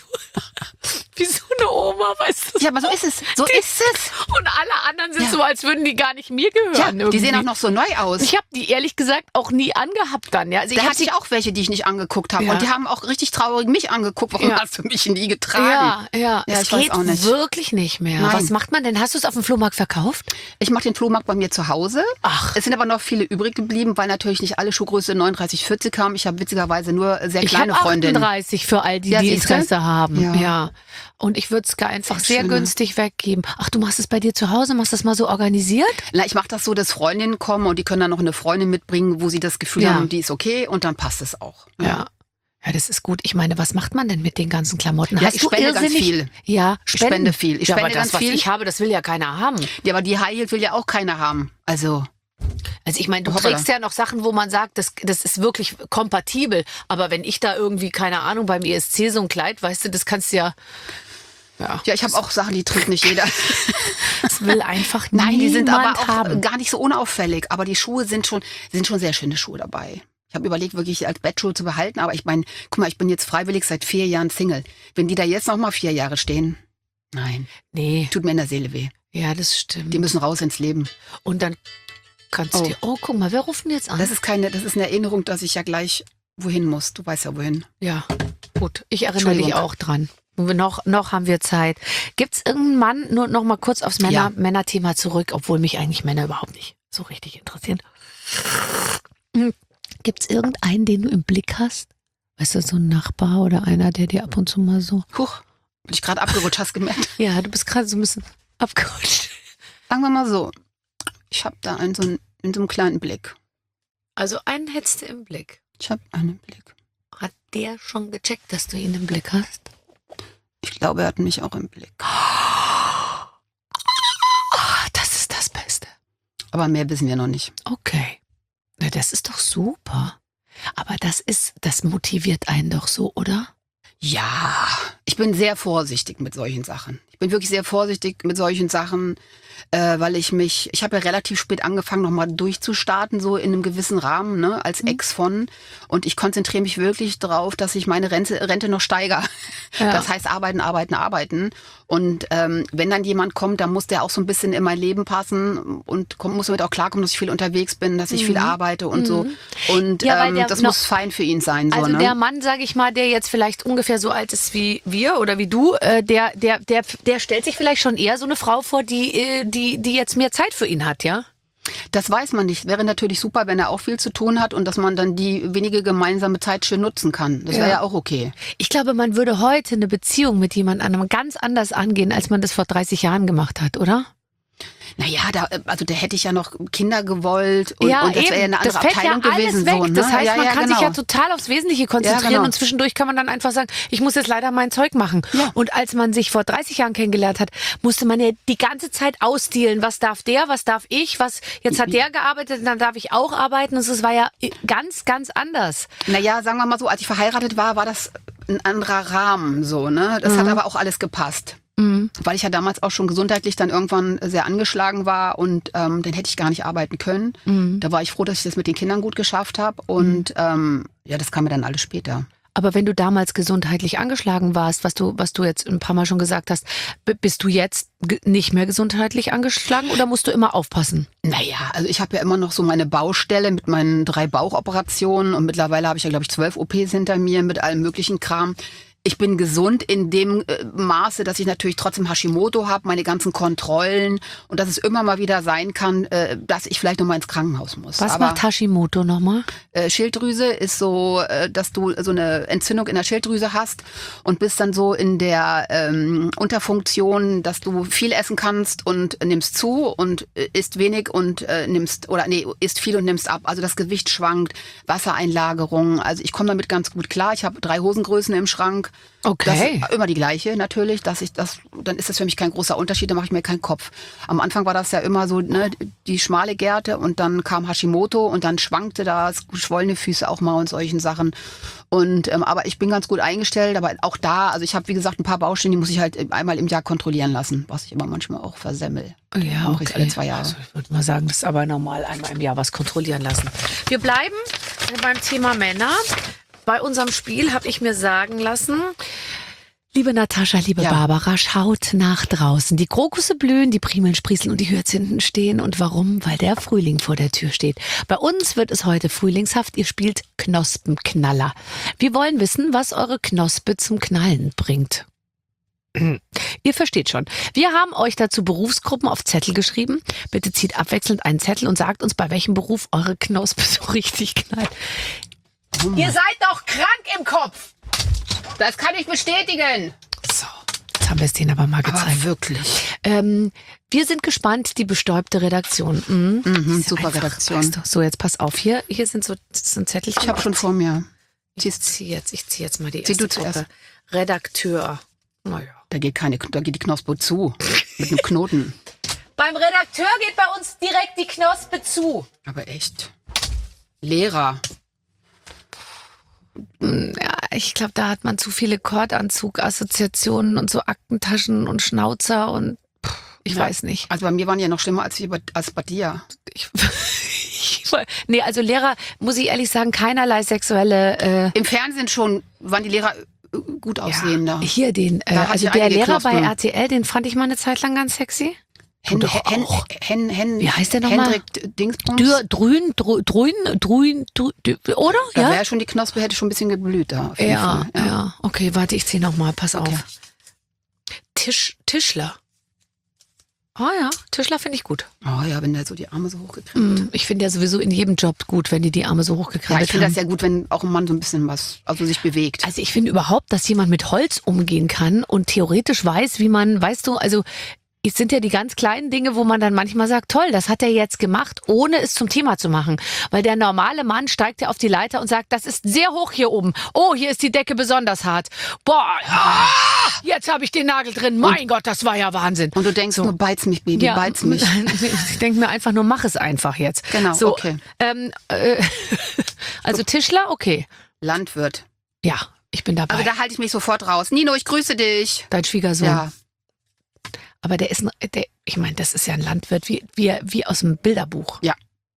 eine Oma, weißt du? Ja, aber so ist es. So ist es. Und alle anderen sind so, als würden die gar nicht mir gehören. Ja, die sehen auch noch so neu aus. Ich habe die ehrlich gesagt auch nie angehabt dann. Ja. Also da hatte ich auch welche, die ich nicht angeguckt habe. Ja. Und die haben auch richtig traurig mich angeguckt. Warum hast du mich nie getragen? Ja, es geht auch nicht. Wirklich nicht mehr. Nein. Was macht man denn? Hast du es auf dem Flohmarkt verkauft? Ich mache den Flohmarkt bei mir zu Hause. Ach. Es sind aber noch viele übrig geblieben, weil natürlich nicht alle Schuhgröße 39, 40 haben. Ich habe witzigerweise nur sehr kleine Freundinnen. 38 für all die Interesse haben. Ja. Und ich würde es einfach sehr günstig weggeben. Ach, du machst es bei dir zu Hause? Machst du das mal so organisiert? Na, ich mache das so, dass Freundinnen kommen und die können dann noch eine Freundin mitbringen, wo sie das Gefühl haben, die ist okay und dann passt es auch. Ja, das ist gut. Ich meine, was macht man denn mit den ganzen Klamotten? Ja, ich spende ganz viel. Ja, ich spende viel. Ich spende ganz viel. Was ich habe, das will ja keiner haben. Ja, aber die High Heels will ja auch keiner haben. Also ich meine, du trägst ja noch Sachen, wo man sagt, das ist wirklich kompatibel. Aber wenn ich da irgendwie, keine Ahnung, beim ESC so ein Kleid, weißt du, das kannst du ja... Ja, ich habe auch Sachen, die trägt nicht jeder. Das will einfach niemand haben. Nein, die sind aber auch haben. Gar nicht so unauffällig. Aber die Schuhe sind schon sehr schöne Schuhe dabei. Ich habe überlegt, wirklich als Bettschuhe zu behalten. Aber ich meine, guck mal, ich bin jetzt freiwillig seit 4 Jahren Single. Wenn die da jetzt noch mal 4 Jahre stehen, nein. Nee. Tut mir in der Seele weh. Ja, das stimmt. Die müssen raus ins Leben. Und dann kannst du dir, guck mal, wer ruft denn jetzt an? Das ist eine Erinnerung, dass ich ja gleich wohin muss. Du weißt ja wohin. Ja, gut. Ich erinnere dich auch dran. Noch haben wir Zeit. Gibt's irgendeinen Mann, nur noch mal kurz aufs Männerthema zurück, obwohl mich eigentlich Männer überhaupt nicht so richtig interessieren. Gibt's irgendeinen, den du im Blick hast? Weißt du, so ein Nachbar oder einer, der dir ab und zu mal so... Huch, bin ich gerade abgerutscht, hast gemerkt? Ja, du bist gerade so ein bisschen abgerutscht. Sagen wir mal so, ich habe da in so einem kleinen Blick. Also einen hättest du im Blick. Ich habe einen Blick. Hat der schon gecheckt, dass du ihn im Blick hast? Ich glaube, er hat mich auch im Blick. Das ist das Beste. Aber mehr wissen wir noch nicht. Okay. Na, das ist doch super. Aber das motiviert einen doch so, oder? Ja, ich bin sehr vorsichtig mit solchen Sachen. Ich bin wirklich sehr vorsichtig mit solchen Sachen, weil ich habe ja relativ spät angefangen, nochmal durchzustarten, so in einem gewissen Rahmen, ne, als Ex von. Und ich konzentriere mich wirklich darauf, dass ich meine Rente noch steigere. Ja. Das heißt, arbeiten. Und wenn dann jemand kommt, dann muss der auch so ein bisschen in mein Leben passen und muss damit auch klarkommen, dass ich viel unterwegs bin, dass ich viel arbeite und so. Und ja, das muss fein für ihn sein. So, also ne? der Mann, sage ich mal, der jetzt vielleicht ungefähr so alt ist wie wir oder wie du, der stellt sich vielleicht schon eher so eine Frau vor, die jetzt mehr Zeit für ihn hat, ja? Das weiß man nicht. Wäre natürlich super, wenn er auch viel zu tun hat und dass man dann die wenige gemeinsame Zeit schön nutzen kann. Das wäre ja auch okay. Ich glaube, man würde heute eine Beziehung mit jemand anderem ganz anders angehen, als man das vor 30 Jahren gemacht hat, oder? Naja, da hätte ich ja noch Kinder gewollt und das wäre ja eine andere Abteilung gewesen. Weg. So, ne? Das heißt, man kann sich ja genau. total aufs Wesentliche konzentrieren und zwischendurch kann man dann einfach sagen, ich muss jetzt leider mein Zeug machen. Ja. Und als man sich vor 30 Jahren kennengelernt hat, musste man ja die ganze Zeit ausdealen. Was darf der, was darf ich, jetzt hat der gearbeitet, dann darf ich auch arbeiten. Und es war ja ganz, ganz anders. Naja, sagen wir mal so, als ich verheiratet war das ein anderer Rahmen, so, ne? Das hat aber auch alles gepasst. Weil ich ja damals auch schon gesundheitlich dann irgendwann sehr angeschlagen war und dann hätte ich gar nicht arbeiten können. Da war ich froh, dass ich das mit den Kindern gut geschafft habe und das kam mir dann alles später. Aber wenn du damals gesundheitlich angeschlagen warst, was du jetzt ein paar Mal schon gesagt hast, bist du jetzt nicht mehr gesundheitlich angeschlagen oder musst du immer aufpassen? Naja, also ich habe ja immer noch so meine Baustelle mit meinen 3 Bauchoperationen und mittlerweile habe ich ja, glaube ich, 12 OPs hinter mir mit allem möglichen Kram. Ich bin gesund in dem Maße, dass ich natürlich trotzdem Hashimoto habe, meine ganzen Kontrollen und dass es immer mal wieder sein kann, dass ich vielleicht nochmal ins Krankenhaus muss. Was macht Hashimoto nochmal? Schilddrüse ist so, dass du so eine Entzündung in der Schilddrüse hast und bist dann so in der Unterfunktion, dass du viel essen kannst und nimmst zu und isst wenig und isst viel und nimmst ab. Also das Gewicht schwankt, Wassereinlagerung. Also ich komme damit ganz gut klar. Ich habe 3 Hosengrößen im Schrank. Okay. Das ist immer die gleiche natürlich, dann ist das für mich kein großer Unterschied, da mache ich mir keinen Kopf. Am Anfang war das ja immer so, ne, die schmale Gerte und dann kam Hashimoto und dann schwankte das, geschwollene Füße auch mal und solchen Sachen. Und aber ich bin ganz gut eingestellt, aber auch da, also ich habe wie gesagt ein paar Baustellen, die muss ich halt einmal im Jahr kontrollieren lassen, was ich immer manchmal auch versemmel. Ja, okay. Alle 2 Jahre. Also ich würde mal sagen, das ist aber normal, einmal im Jahr was kontrollieren lassen. Wir bleiben beim Thema Männer. Bei unserem Spiel habe ich mir sagen lassen, liebe Natascha, liebe Barbara, schaut nach draußen. Die Krokusse blühen, die Primeln sprießen und die Hyazinthen stehen. Und warum? Weil der Frühling vor der Tür steht. Bei uns wird es heute frühlingshaft. Ihr spielt Knospenknaller. Wir wollen wissen, was eure Knospe zum Knallen bringt. Ihr versteht schon. Wir haben euch dazu Berufsgruppen auf Zettel geschrieben. Bitte zieht abwechselnd einen Zettel und sagt uns, bei welchem Beruf eure Knospe so richtig knallt. Ihr seid doch krank im Kopf. Das kann ich bestätigen. So, jetzt haben wir es denen aber mal gezeigt. Aber wirklich. Wir sind gespannt, die bestäubte Redaktion. Super einfach, Redaktion. Weißt du. So, jetzt pass auf. Hier sind so ein Zettelchen. Ich habe schon vor mir. Ich zieh jetzt mal die erste du zuerst. Gruppe. Redakteur. Naja. Da geht die Knospe zu. Mit einem Knoten. Beim Redakteur geht bei uns direkt die Knospe zu. Aber echt. Lehrer. Ja, ich glaube, da hat man zu viele Kordanzug-Assoziationen und so Aktentaschen und Schnauzer und ich weiß nicht. Also bei mir waren die ja noch schlimmer als bei dir. Nee, also Lehrer, muss ich ehrlich sagen, keinerlei sexuelle... Im Fernsehen schon waren die Lehrer gut aussehender. Ja, hier also der Lehrer bei RTL, den fand ich mal eine Zeit lang ganz sexy. Wie heißt der nochmal? Hendrik Dingsbums? Drün, oder? Da wäre schon die Knospe, hätte schon ein bisschen geblüht da. Auf jeden Fall. Ja. Okay, warte, ich zieh nochmal, pass auf. Tischler. Oh ja, Tischler finde ich gut. Oh ja, wenn der so die Arme so hochgekrempelt hat. Ich finde ja sowieso in jedem Job gut, wenn die Arme so hochgekrempelt haben. Ja, ich finde das ja gut, wenn auch ein Mann so ein bisschen sich bewegt. Also ich finde überhaupt, dass jemand mit Holz umgehen kann und theoretisch weiß, wie man, weißt du, also es sind ja die ganz kleinen Dinge, wo man dann manchmal sagt, toll, das hat er jetzt gemacht, ohne es zum Thema zu machen. Weil der normale Mann steigt ja auf die Leiter und sagt, das ist sehr hoch hier oben. Oh, hier ist die Decke besonders hart. Boah, jetzt habe ich den Nagel drin. Mein Gott, das war ja Wahnsinn. Und du denkst nur, beiz mich, Baby, beiz mich. Ich denke mir einfach nur, mach es einfach jetzt. Genau, so, okay. Also Tischler, okay. Landwirt. Ja, ich bin dabei. Also da halte ich mich sofort raus. Nino, ich grüße dich. Dein Schwiegersohn. Ja. Aber ich meine, das ist ja ein Landwirt wie aus dem Bilderbuch. Ja.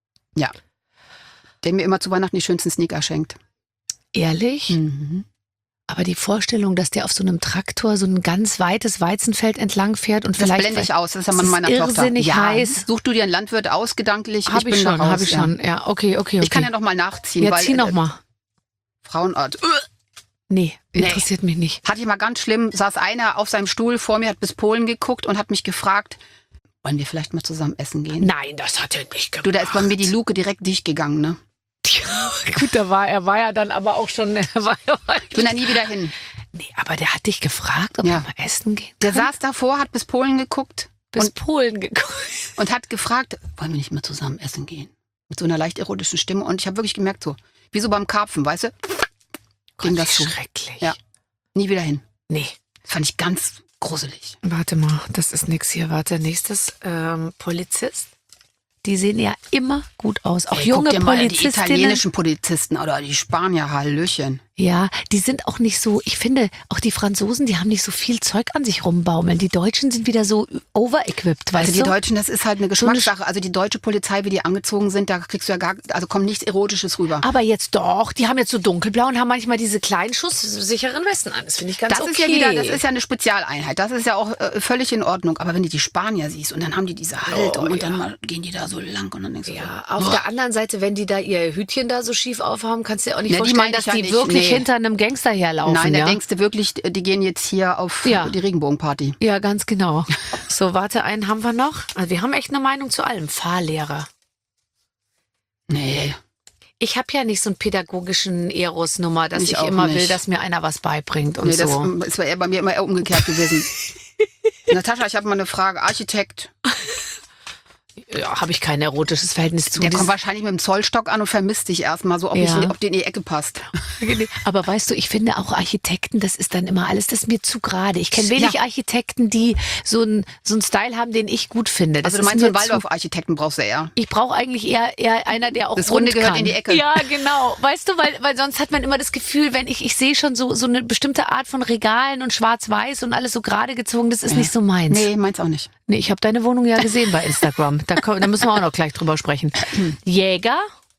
Der mir immer zu Weihnachten die schönsten Sneaker schenkt. Ehrlich? Mhm. Aber die Vorstellung, dass der auf so einem Traktor so ein ganz weites Weizenfeld entlang fährt und das vielleicht... blende ich aus, das ist ja Mann meiner Tochter. Irrsinnig heiß. Such du dir einen Landwirt aus, gedanklich. Hab ich schon. Ja, okay. Ich kann ja noch mal nachziehen. Ja, zieh noch mal. Frauenart. Nee, interessiert mich nicht. Hatte ich mal ganz schlimm, saß einer auf seinem Stuhl vor mir, hat bis Polen geguckt und hat mich gefragt, wollen wir vielleicht mal zusammen essen gehen? Nein, das hat er nicht gemacht. Du, da ist bei mir die Luke direkt dicht gegangen, ne? Ja, gut, er war ja dann aber auch schon... Ich bin da nie wieder hin. Nee, aber der hat dich gefragt, ob wir mal essen gehen Der können? saß davor, hat bis Polen geguckt. Polen geguckt. Und hat gefragt, wollen wir nicht mal zusammen essen gehen? Mit so einer leicht erotischen Stimme. Und ich habe wirklich gemerkt, so, wie so beim Karpfen, weißt du? Ging das so. Schrecklich. Ja, nie wieder hin. Nee. Das fand ich ganz gruselig. Warte mal, das ist nix hier. Warte, nächstes. Polizist. Die sehen ja immer gut aus. Auch junge guck dir mal Polizistinnen. die italienischen Polizisten oder die Spanier, Hallöchen. Ja, die sind auch nicht so, ich finde, auch die Franzosen, die haben nicht so viel Zeug an sich rumbaumeln. Die Deutschen sind wieder so overequipped, weißt Also die du? Deutschen, das ist halt eine Geschmackssache. Also die deutsche Polizei, wie die angezogen sind, da kriegst du ja kommt nichts Erotisches rüber. Aber jetzt doch, die haben jetzt so dunkelblau und haben manchmal diese kleinen schusssicheren Westen an. Das finde ich ganz okay. Das ist ja eine Spezialeinheit. Das ist ja auch völlig in Ordnung. Aber wenn du die Spanier siehst und dann haben die diese Haltung und dann mal gehen die da so lang und dann denkst du, auf der anderen Seite, wenn die da ihr Hütchen da so schief aufhaben, kannst du dir auch nicht die vorstellen, meine dass ich die ja nicht. wirklich hinter einem Gangster herlaufen. Nein, da ja? denkst du wirklich, die gehen jetzt hier auf die Regenbogenparty. Ja, ganz genau. So, warte, einen haben wir noch. Also wir haben echt eine Meinung zu allem. Fahrlehrer. Nee. Ich habe ja nicht so einen pädagogischen Eros-Nummer, dass ich immer will, dass mir einer was beibringt und so. Das ist bei mir immer eher umgekehrt gewesen. Natascha, ich habe mal eine Frage. Architekt. Ja, habe ich kein erotisches Verhältnis zu. Der kommt wahrscheinlich mit dem Zollstock an und vermisst dich erstmal so, ob die in die Ecke passt. Aber weißt du, ich finde auch Architekten, das ist dann immer alles, das ist mir zu gerade. Ich kenne wenig Architekten, die so einen Style haben, den ich gut finde. Das also du meinst, so einen Waldorf-Architekten brauchst du eher? Ich brauche eigentlich eher einer, der auch das Runde gehört kann. In die Ecke. Ja, genau. Weißt du, weil sonst hat man immer das Gefühl, wenn ich sehe schon so eine bestimmte Art von Regalen und schwarz-weiß und alles so gerade gezogen, das ist nicht so meins. Nee, meins auch nicht. Nee, ich habe deine Wohnung ja gesehen bei Instagram. Da müssen wir auch noch gleich drüber sprechen. Jäger?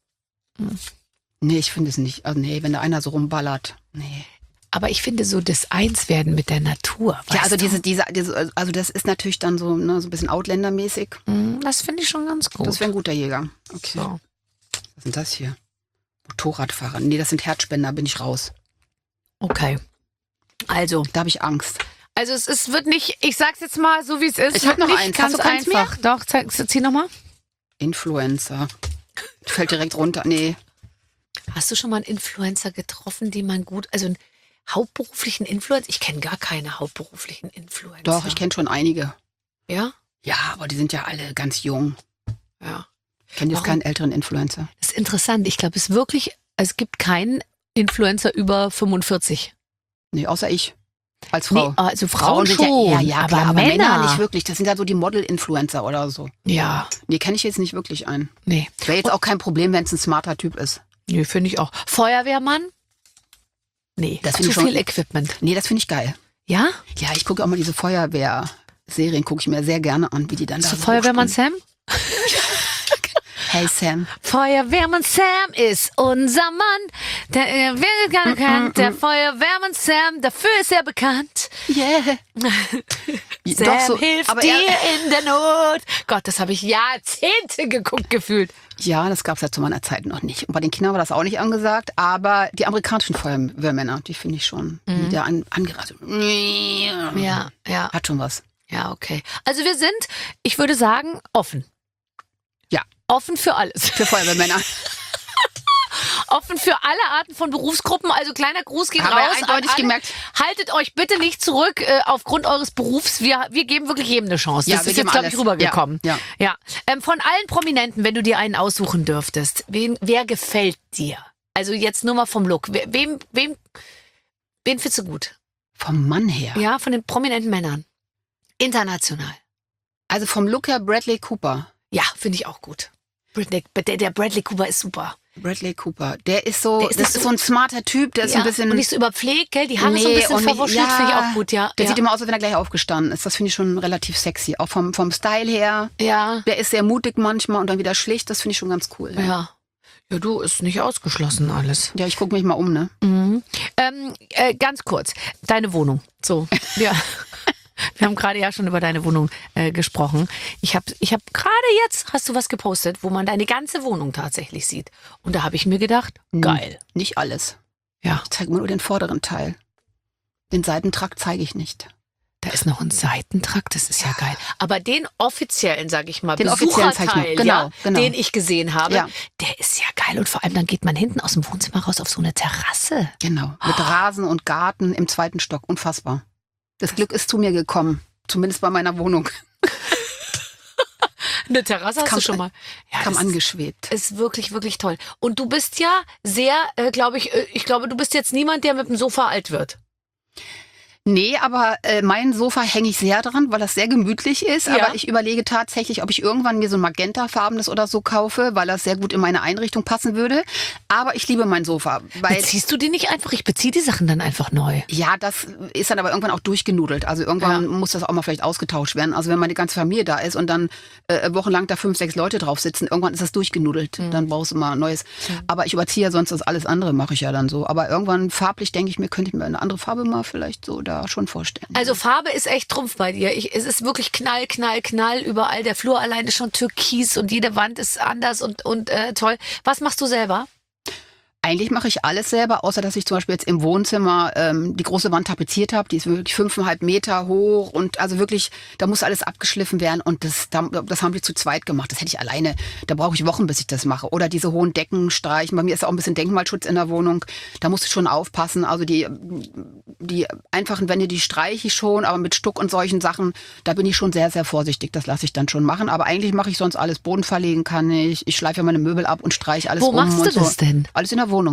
Nee, ich finde es nicht. Also nee, wenn da einer so rumballert. Nee. Aber ich finde so das Einswerden mit der Natur. Ja, also also das ist natürlich dann so, ne, so ein bisschen Outlander-mäßig. Das finde ich schon ganz gut. Das wäre ein guter Jäger. Okay. So. Was sind das hier? Motorradfahrer. Nee, das sind Herzspender, bin ich raus. Okay. Also. Da habe ich Angst. Also es wird nicht, ich sag's jetzt mal so wie es ist. Ich habe noch eins. Ganz einfach. Doch, zieh nochmal. Influencer. Fällt direkt runter. Nee. Hast du schon mal einen Influencer getroffen, die man gut, also einen hauptberuflichen Influencer? Ich kenne gar keine hauptberuflichen Influencer. Doch, ich kenne schon einige. Ja? Ja, aber die sind ja alle ganz jung. Ja. Ich kenne jetzt keinen älteren Influencer. Das ist interessant. Ich glaube, es gibt keinen Influencer über 45. Nee, außer ich. Als Frau. Nee, also Frauen schon. Aber klar, aber Männer nicht wirklich. Das sind ja so die Model-Influencer oder so. Ja. Nee, kenne ich jetzt nicht wirklich einen. Nee. Wäre jetzt auch kein Problem, wenn es ein smarter Typ ist. Nee, finde ich auch. Feuerwehrmann? Nee, das zu viel Equipment. Nee, das finde ich geil. Ja? Ja, ich gucke auch mal diese Feuerwehr-Serien, gucke ich mir sehr gerne an, wie die dann da so Feuerwehrmann Sam? Hey Sam. Feuerwehrmann Sam ist unser Mann. Der wird gar nicht bekannt. Der Feuerwehrmann Sam, dafür ist er bekannt. Yeah. Sam doch so, hilft aber dir in der Not. Gott, das habe ich Jahrzehnte geguckt gefühlt. Ja, das gab es ja zu meiner Zeit noch nicht. Und bei den Kindern war das auch nicht angesagt. Aber die amerikanischen Feuerwehrmänner, die finde ich schon wieder angerast. Ja. Hat schon was. Ja, okay. Also wir sind, ich würde sagen, offen. Ja. Offen für alles. Für Feuerwehrmänner. Offen für alle Arten von Berufsgruppen. Also kleiner Gruß geht Haben raus. wir eindeutig gemerkt. Haltet euch bitte nicht zurück aufgrund eures Berufs. Wir geben wirklich jedem eine Chance. Ja, Das ist jetzt, glaube ich, rübergekommen. Ja. Von allen Prominenten, wenn du dir einen aussuchen dürftest, wer gefällt dir? Also jetzt nur mal vom Look. Wen findest du gut? Vom Mann her? Ja, von den prominenten Männern. International. Also vom Look her Bradley Cooper. Ja, finde ich auch gut. Der Bradley Cooper ist super. Bradley Cooper, der ist so ein smarter Typ, der ist so ein bisschen... Und nicht so überpflegt, gell? Die Haare so ein bisschen verwuschelt, finde ich auch gut, ja. Der sieht immer aus, als wenn er gleich aufgestanden ist. Das finde ich schon relativ sexy. Auch vom Style her. Ja. Der ist sehr mutig manchmal und dann wieder schlicht. Das finde ich schon ganz cool. Ja. Ja, du, ist nicht ausgeschlossen alles. Ja, ich gucke mich mal um, ne? Mhm. Ganz kurz, deine Wohnung. So, ja. Wir haben gerade ja schon über deine Wohnung gesprochen. Ich hab gerade jetzt, hast du was gepostet, wo man deine ganze Wohnung tatsächlich sieht. Und da habe ich mir gedacht, geil. Nicht alles. Ja. Ich zeige mir nur den vorderen Teil. Den Seitentrakt zeige ich nicht. Da ist noch ein Seitentrakt, das ist ja geil. Aber den offiziellen, sag ich mal, den Besucherteil, genau. Den ich gesehen habe, der ist ja geil. Und vor allem, dann geht man hinten aus dem Wohnzimmer raus auf so eine Terrasse. Genau, mit Rasen und Garten im 2. Stock. Unfassbar. Das Glück ist zu mir gekommen, zumindest bei meiner Wohnung. Eine Terrasse hast du schon mal. Ja, kam angeschwebt. Ist wirklich, wirklich toll. Und du bist ja sehr, ich glaube, du bist jetzt niemand, der mit dem Sofa alt wird. Nee, aber mein Sofa hänge ich sehr dran, weil das sehr gemütlich ist. Ja. Aber ich überlege tatsächlich, ob ich irgendwann mir so ein magentafarbenes oder so kaufe, weil das sehr gut in meine Einrichtung passen würde. Aber ich liebe mein Sofa. Beziehst du die nicht einfach? Ich beziehe die Sachen dann einfach neu. Ja, das ist dann aber irgendwann auch durchgenudelt. Also irgendwann muss das auch mal vielleicht ausgetauscht werden. Also wenn meine ganze Familie da ist und dann wochenlang da 5, 6 Leute drauf sitzen, irgendwann ist das durchgenudelt. Dann brauchst du mal ein neues. Aber ich überziehe ja sonst das alles andere, mache ich ja dann so. Aber irgendwann farblich, denke ich mir, könnte ich mir eine andere Farbe mal vielleicht so da schon vorstellen. Also Farbe ist echt Trumpf bei dir. Es ist wirklich Knall, Knall, Knall überall. Der Flur allein ist schon türkis und jede Wand ist anders und toll. Was machst du selber? Eigentlich mache ich alles selber, außer dass ich zum Beispiel jetzt im Wohnzimmer die große Wand tapeziert habe. Die ist wirklich 5,5 Meter hoch und also wirklich, da muss alles abgeschliffen werden und das haben wir zu zweit gemacht. Das hätte ich alleine, da brauche ich Wochen, bis ich das mache. Oder diese hohen Decken streichen. Bei mir ist auch ein bisschen Denkmalschutz in der Wohnung. Da musst du schon aufpassen. Also die einfachen Wände, die streiche ich schon, aber mit Stuck und solchen Sachen, da bin ich schon sehr, sehr vorsichtig. Das lasse ich dann schon machen. Aber eigentlich mache ich sonst alles. Boden verlegen kann ich. Ich schleife meine Möbel ab und streiche alles Wo machst du das denn? Alles in der Wohnung.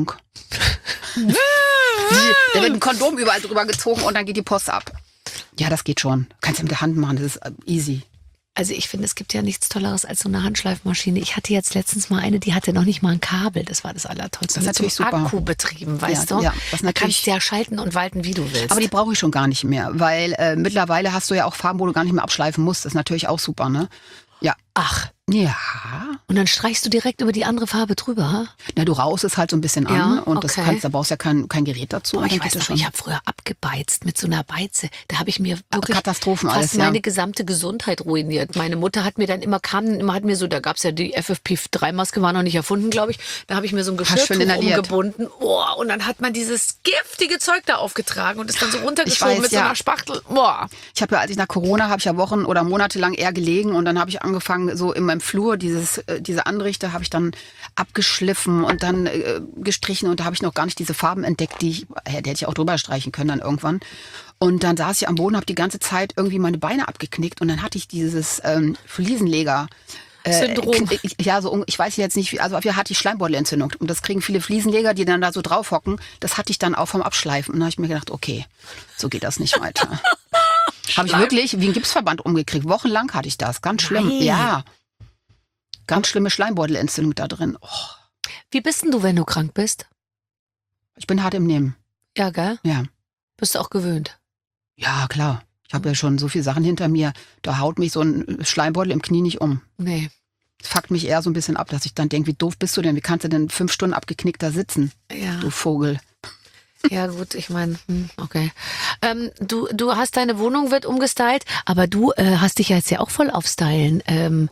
Da wird ein Kondom überall drüber gezogen und dann geht die Post ab. Ja, das geht schon. Kannst du mit der Hand machen, das ist easy. Also ich finde, es gibt ja nichts Tolleres als so eine Handschleifmaschine. Ich hatte jetzt letztens mal eine, die hatte noch nicht mal ein Kabel. Das war das Allertollste. Das ist natürlich so super. Akku betrieben, weißt du? Ja, da kannst du ja schalten und walten, wie du willst. Aber die brauche ich schon gar nicht mehr, weil mittlerweile hast du ja auch Farben, wo du gar nicht mehr abschleifen musst. Das ist natürlich auch super, ne? Ja. Ach. Ja. Und dann streichst du direkt über die andere Farbe drüber, ha? Na, du raust es halt so ein bisschen an und okay. da brauchst du ja kein Gerät dazu. Aber ich weiß noch, ich habe früher abgebeizt mit so einer Beize. Da habe ich mir wirklich Katastrophen fast alles, meine gesamte Gesundheit ruiniert. Meine Mutter hat mir dann hat mir so, da gab's ja die FFP3-Maske, war noch nicht erfunden, glaube ich. Da habe ich mir so ein Geschirrtuch umgebunden. Oh, und dann hat man dieses giftige Zeug da aufgetragen und ist dann so runtergeschoben mit so einer Spachtel. Boah. Ich habe ja, als ich nach Corona, habe ich ja Wochen oder Monate lang eher gelegen und dann habe ich angefangen, so in meinem Flur, diese Anrichte habe ich dann abgeschliffen und dann gestrichen und da habe ich noch gar nicht diese Farben entdeckt, die hätte ich auch drüber streichen können dann irgendwann. Und dann saß ich am Boden, habe die ganze Zeit irgendwie meine Beine abgeknickt und dann hatte ich dieses Fliesenleger. Syndrom. Ich weiß jetzt nicht, also hier hatte ich Schleimbeutelentzündung und das kriegen viele Fliesenleger, die dann da so drauf hocken. Das hatte ich dann auch vom Abschleifen und dann habe ich mir gedacht, okay, so geht das nicht weiter. Habe ich wirklich wie ein Gipsverband umgekriegt. Wochenlang hatte ich das, ganz schlimm. Nein. Ja. Ganz schlimme Schleimbeutelentzündung da drin. Oh. Wie bist denn du, wenn du krank bist? Ich bin hart im Nehmen. Ja, gell? Ja. Bist du auch gewöhnt? Ja, klar. Ich habe ja schon so viele Sachen hinter mir. Da haut mich so ein Schleimbeutel im Knie nicht um. Nee. Das fuckt mich eher so ein bisschen ab, dass ich dann denke, wie doof bist du denn? Wie kannst du denn 5 Stunden abgeknickt da sitzen? Ja. Du Vogel. Ja gut, ich meine, okay. Du hast deine Wohnung wird umgestylt, aber du hast dich ja jetzt ja auch voll auf Stylen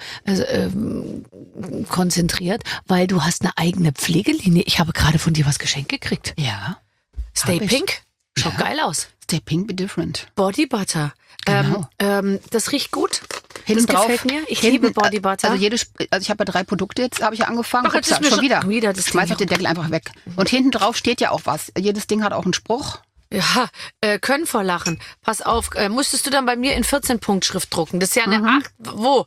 konzentriert, weil du hast eine eigene Pflegelinie. Ich habe gerade von dir was geschenkt gekriegt. Ja. Stay Pink. Schaut geil aus. Stay Pink, be different. Body Butter. Genau. Das riecht gut. Hinten das drauf, gefällt mir. Ich liebe Body Butter. Also ich habe ja 3 Produkte jetzt, habe ich ja angefangen. Ach, jetzt ist mir schon wieder. Schmeiß doch den Deckel einfach weg. Und hinten drauf steht ja auch was. Jedes Ding hat auch einen Spruch. Ja, können vor Lachen. Pass auf, musstest du dann bei mir in 14-Punkt-Schrift drucken. Das ist ja eine 8, wo?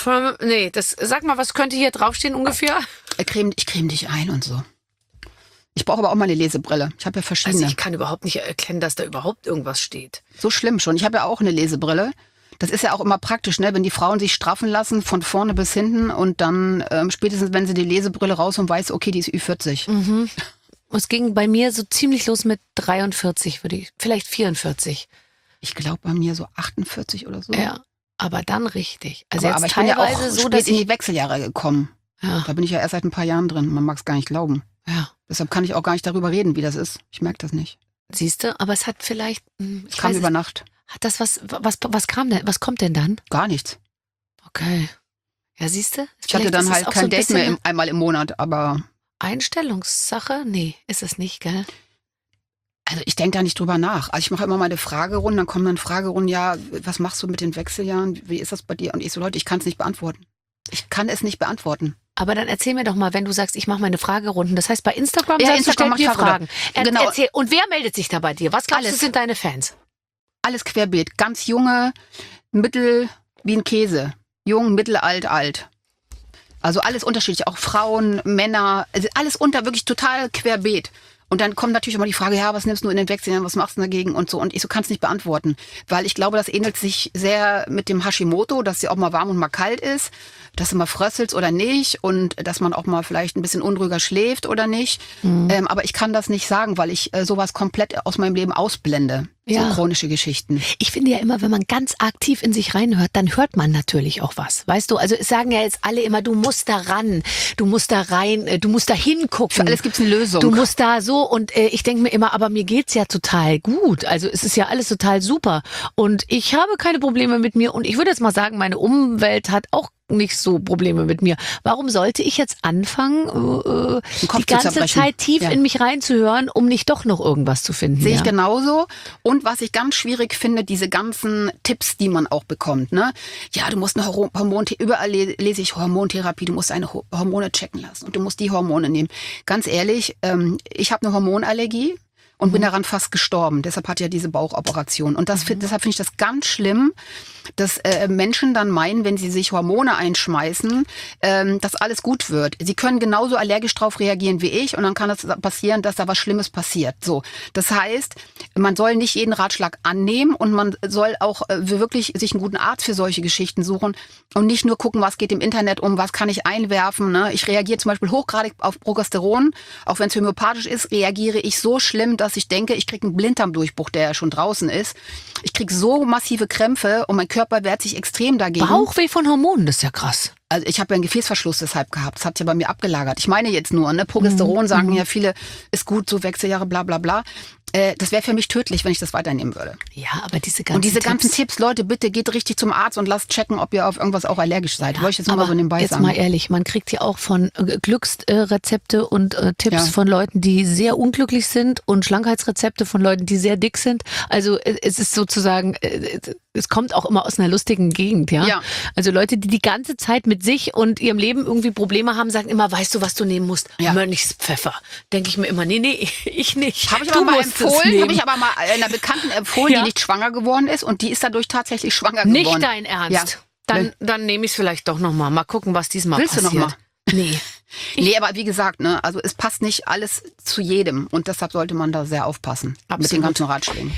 Sag mal, was könnte hier draufstehen ungefähr? Ich creme dich ein und so. Ich brauche aber auch mal eine Lesebrille. Ich habe ja verschiedene. Also ich kann überhaupt nicht erkennen, dass da überhaupt irgendwas steht. So schlimm schon. Ich habe ja auch eine Lesebrille. Das ist ja auch immer praktisch, ne? Wenn die Frauen sich straffen lassen, von vorne bis hinten und dann spätestens, wenn sie die Lesebrille raus und weiß, okay, die ist Ü40. Mhm. Es ging bei mir so ziemlich los mit 43, vielleicht 44. Ich glaube bei mir so 48 oder so. Ja, aber dann richtig. Also aber ich bin ja auch so, spät in die Wechseljahre gekommen. Ja. Da bin ich ja erst seit ein paar Jahren drin. Man mag es gar nicht glauben. Ja. Deshalb kann ich auch gar nicht darüber reden, wie das ist. Ich merke das nicht. Siehst du, aber es hat vielleicht... Es kam über Nacht. Hat das was kam denn? Was kommt denn dann? Gar nichts. Okay. Ja, siehst du? Ich hatte dann halt kein Date mehr einmal im Monat, aber... Einstellungssache? Nee, ist es nicht, gell? Also ich denke da nicht drüber nach. Also ich mache immer meine Fragerunden, dann kommen dann Fragerunden, ja, was machst du mit den Wechseljahren? Wie ist das bei dir? Und ich so, Leute, ich kann es nicht beantworten. Ich kann es nicht beantworten. Aber dann erzähl mir doch mal, wenn du sagst, ich mache meine Fragerunden. Das heißt, bei Instagram sagst du, stellt mir Fragen. Genau. Erzähl. Und wer meldet sich da bei dir? Was glaubst du, sind deine Fans? Alles querbeet. Ganz junge, mittel, wie ein Käse. Jung, mittel, alt. Also alles unterschiedlich. Auch Frauen, Männer, also alles wirklich total querbeet. Und dann kommt natürlich immer die Frage, ja, was nimmst du in den Wechseljahren, was machst du dagegen und so. Und ich so kann es nicht beantworten, weil ich glaube, das ähnelt sich sehr mit dem Hashimoto, dass sie auch mal warm und mal kalt ist, dass du mal fröstelst oder nicht und dass man auch mal vielleicht ein bisschen unruhiger schläft oder nicht. Aber ich kann das nicht sagen, weil ich sowas komplett aus meinem Leben ausblende. Ja. So chronische Geschichten. Ich finde ja immer, wenn man ganz aktiv in sich reinhört, dann hört man natürlich auch was. Weißt du, also es sagen ja jetzt alle immer, du musst da ran, du musst da rein, du musst da hingucken. Für alles gibt's eine Lösung. Du musst da so und ich denke mir immer, aber mir geht's ja total gut. Also es ist ja alles total super und ich habe keine Probleme mit mir und ich würde jetzt mal sagen, meine Umwelt hat auch nicht so Probleme mit mir. Warum sollte ich jetzt anfangen, die ganze Zeit tief in mich reinzuhören, um nicht doch noch irgendwas zu finden? Sehe ich genauso. Und was ich ganz schwierig finde, diese ganzen Tipps, die man auch bekommt. Ne? Ja, du musst eine überall lese ich Hormontherapie, du musst deine Hormone checken lassen und du musst die Hormone nehmen. Ganz ehrlich, ich habe eine Hormonallergie und bin daran fast gestorben. Deshalb hatte ich ja diese Bauchoperation. Und deshalb finde ich das ganz schlimm, dass Menschen dann meinen, wenn sie sich Hormone einschmeißen, dass alles gut wird. Sie können genauso allergisch drauf reagieren wie ich und dann kann es passieren, dass da was Schlimmes passiert. So, das heißt, man soll nicht jeden Ratschlag annehmen und man soll auch wirklich sich einen guten Arzt für solche Geschichten suchen und nicht nur gucken, was geht im Internet um, was kann ich einwerfen. Ne? Ich reagiere zum Beispiel hochgradig auf Progesteron, auch wenn es homöopathisch ist, reagiere ich so schlimm, dass ich denke, ich kriege einen Blinddarmdurchbruch, der ja schon draußen ist. Ich kriege so massive Krämpfe und mein Körper wehrt sich extrem dagegen. Bauchweh von Hormonen, das ist ja krass. Also ich habe ja einen Gefäßverschluss deshalb gehabt. Das hat ja bei mir abgelagert. Ich meine jetzt nur, ne, Progesteron sagen ja viele, ist gut, so Wechseljahre, bla bla bla. Das wäre für mich tödlich, wenn ich das weiternehmen würde. Ja, aber diese ganzen Tipps, Leute, bitte geht richtig zum Arzt und lasst checken, ob ihr auf irgendwas auch allergisch seid. Wollte ich jetzt mal so nebenbei sagen. Jetzt mal ehrlich, man kriegt ja auch von Glücksrezepte und Tipps von Leuten, die sehr unglücklich sind und Schlankheitsrezepte von Leuten, die sehr dick sind. Also es ist sozusagen, es kommt auch immer aus einer lustigen Gegend, ja. Also Leute, die die ganze Zeit mit sich und ihrem Leben irgendwie Probleme haben, sagen immer, weißt du, was du nehmen musst? Ja. Mönchspfeffer. Denke ich mir immer, nee, ich nicht. Habe ich aber mal einer Bekannten empfohlen, die nicht schwanger geworden ist und die ist dadurch tatsächlich schwanger geworden. Nicht dein Ernst? Ja. Dann nehme ich es vielleicht doch nochmal. Mal gucken, was diesmal passiert. Willst du nochmal? Nee. Nee, aber wie gesagt, ne, also es passt nicht alles zu jedem und deshalb sollte man da sehr aufpassen. Absolut. Mit den ganzen Ratschlägen.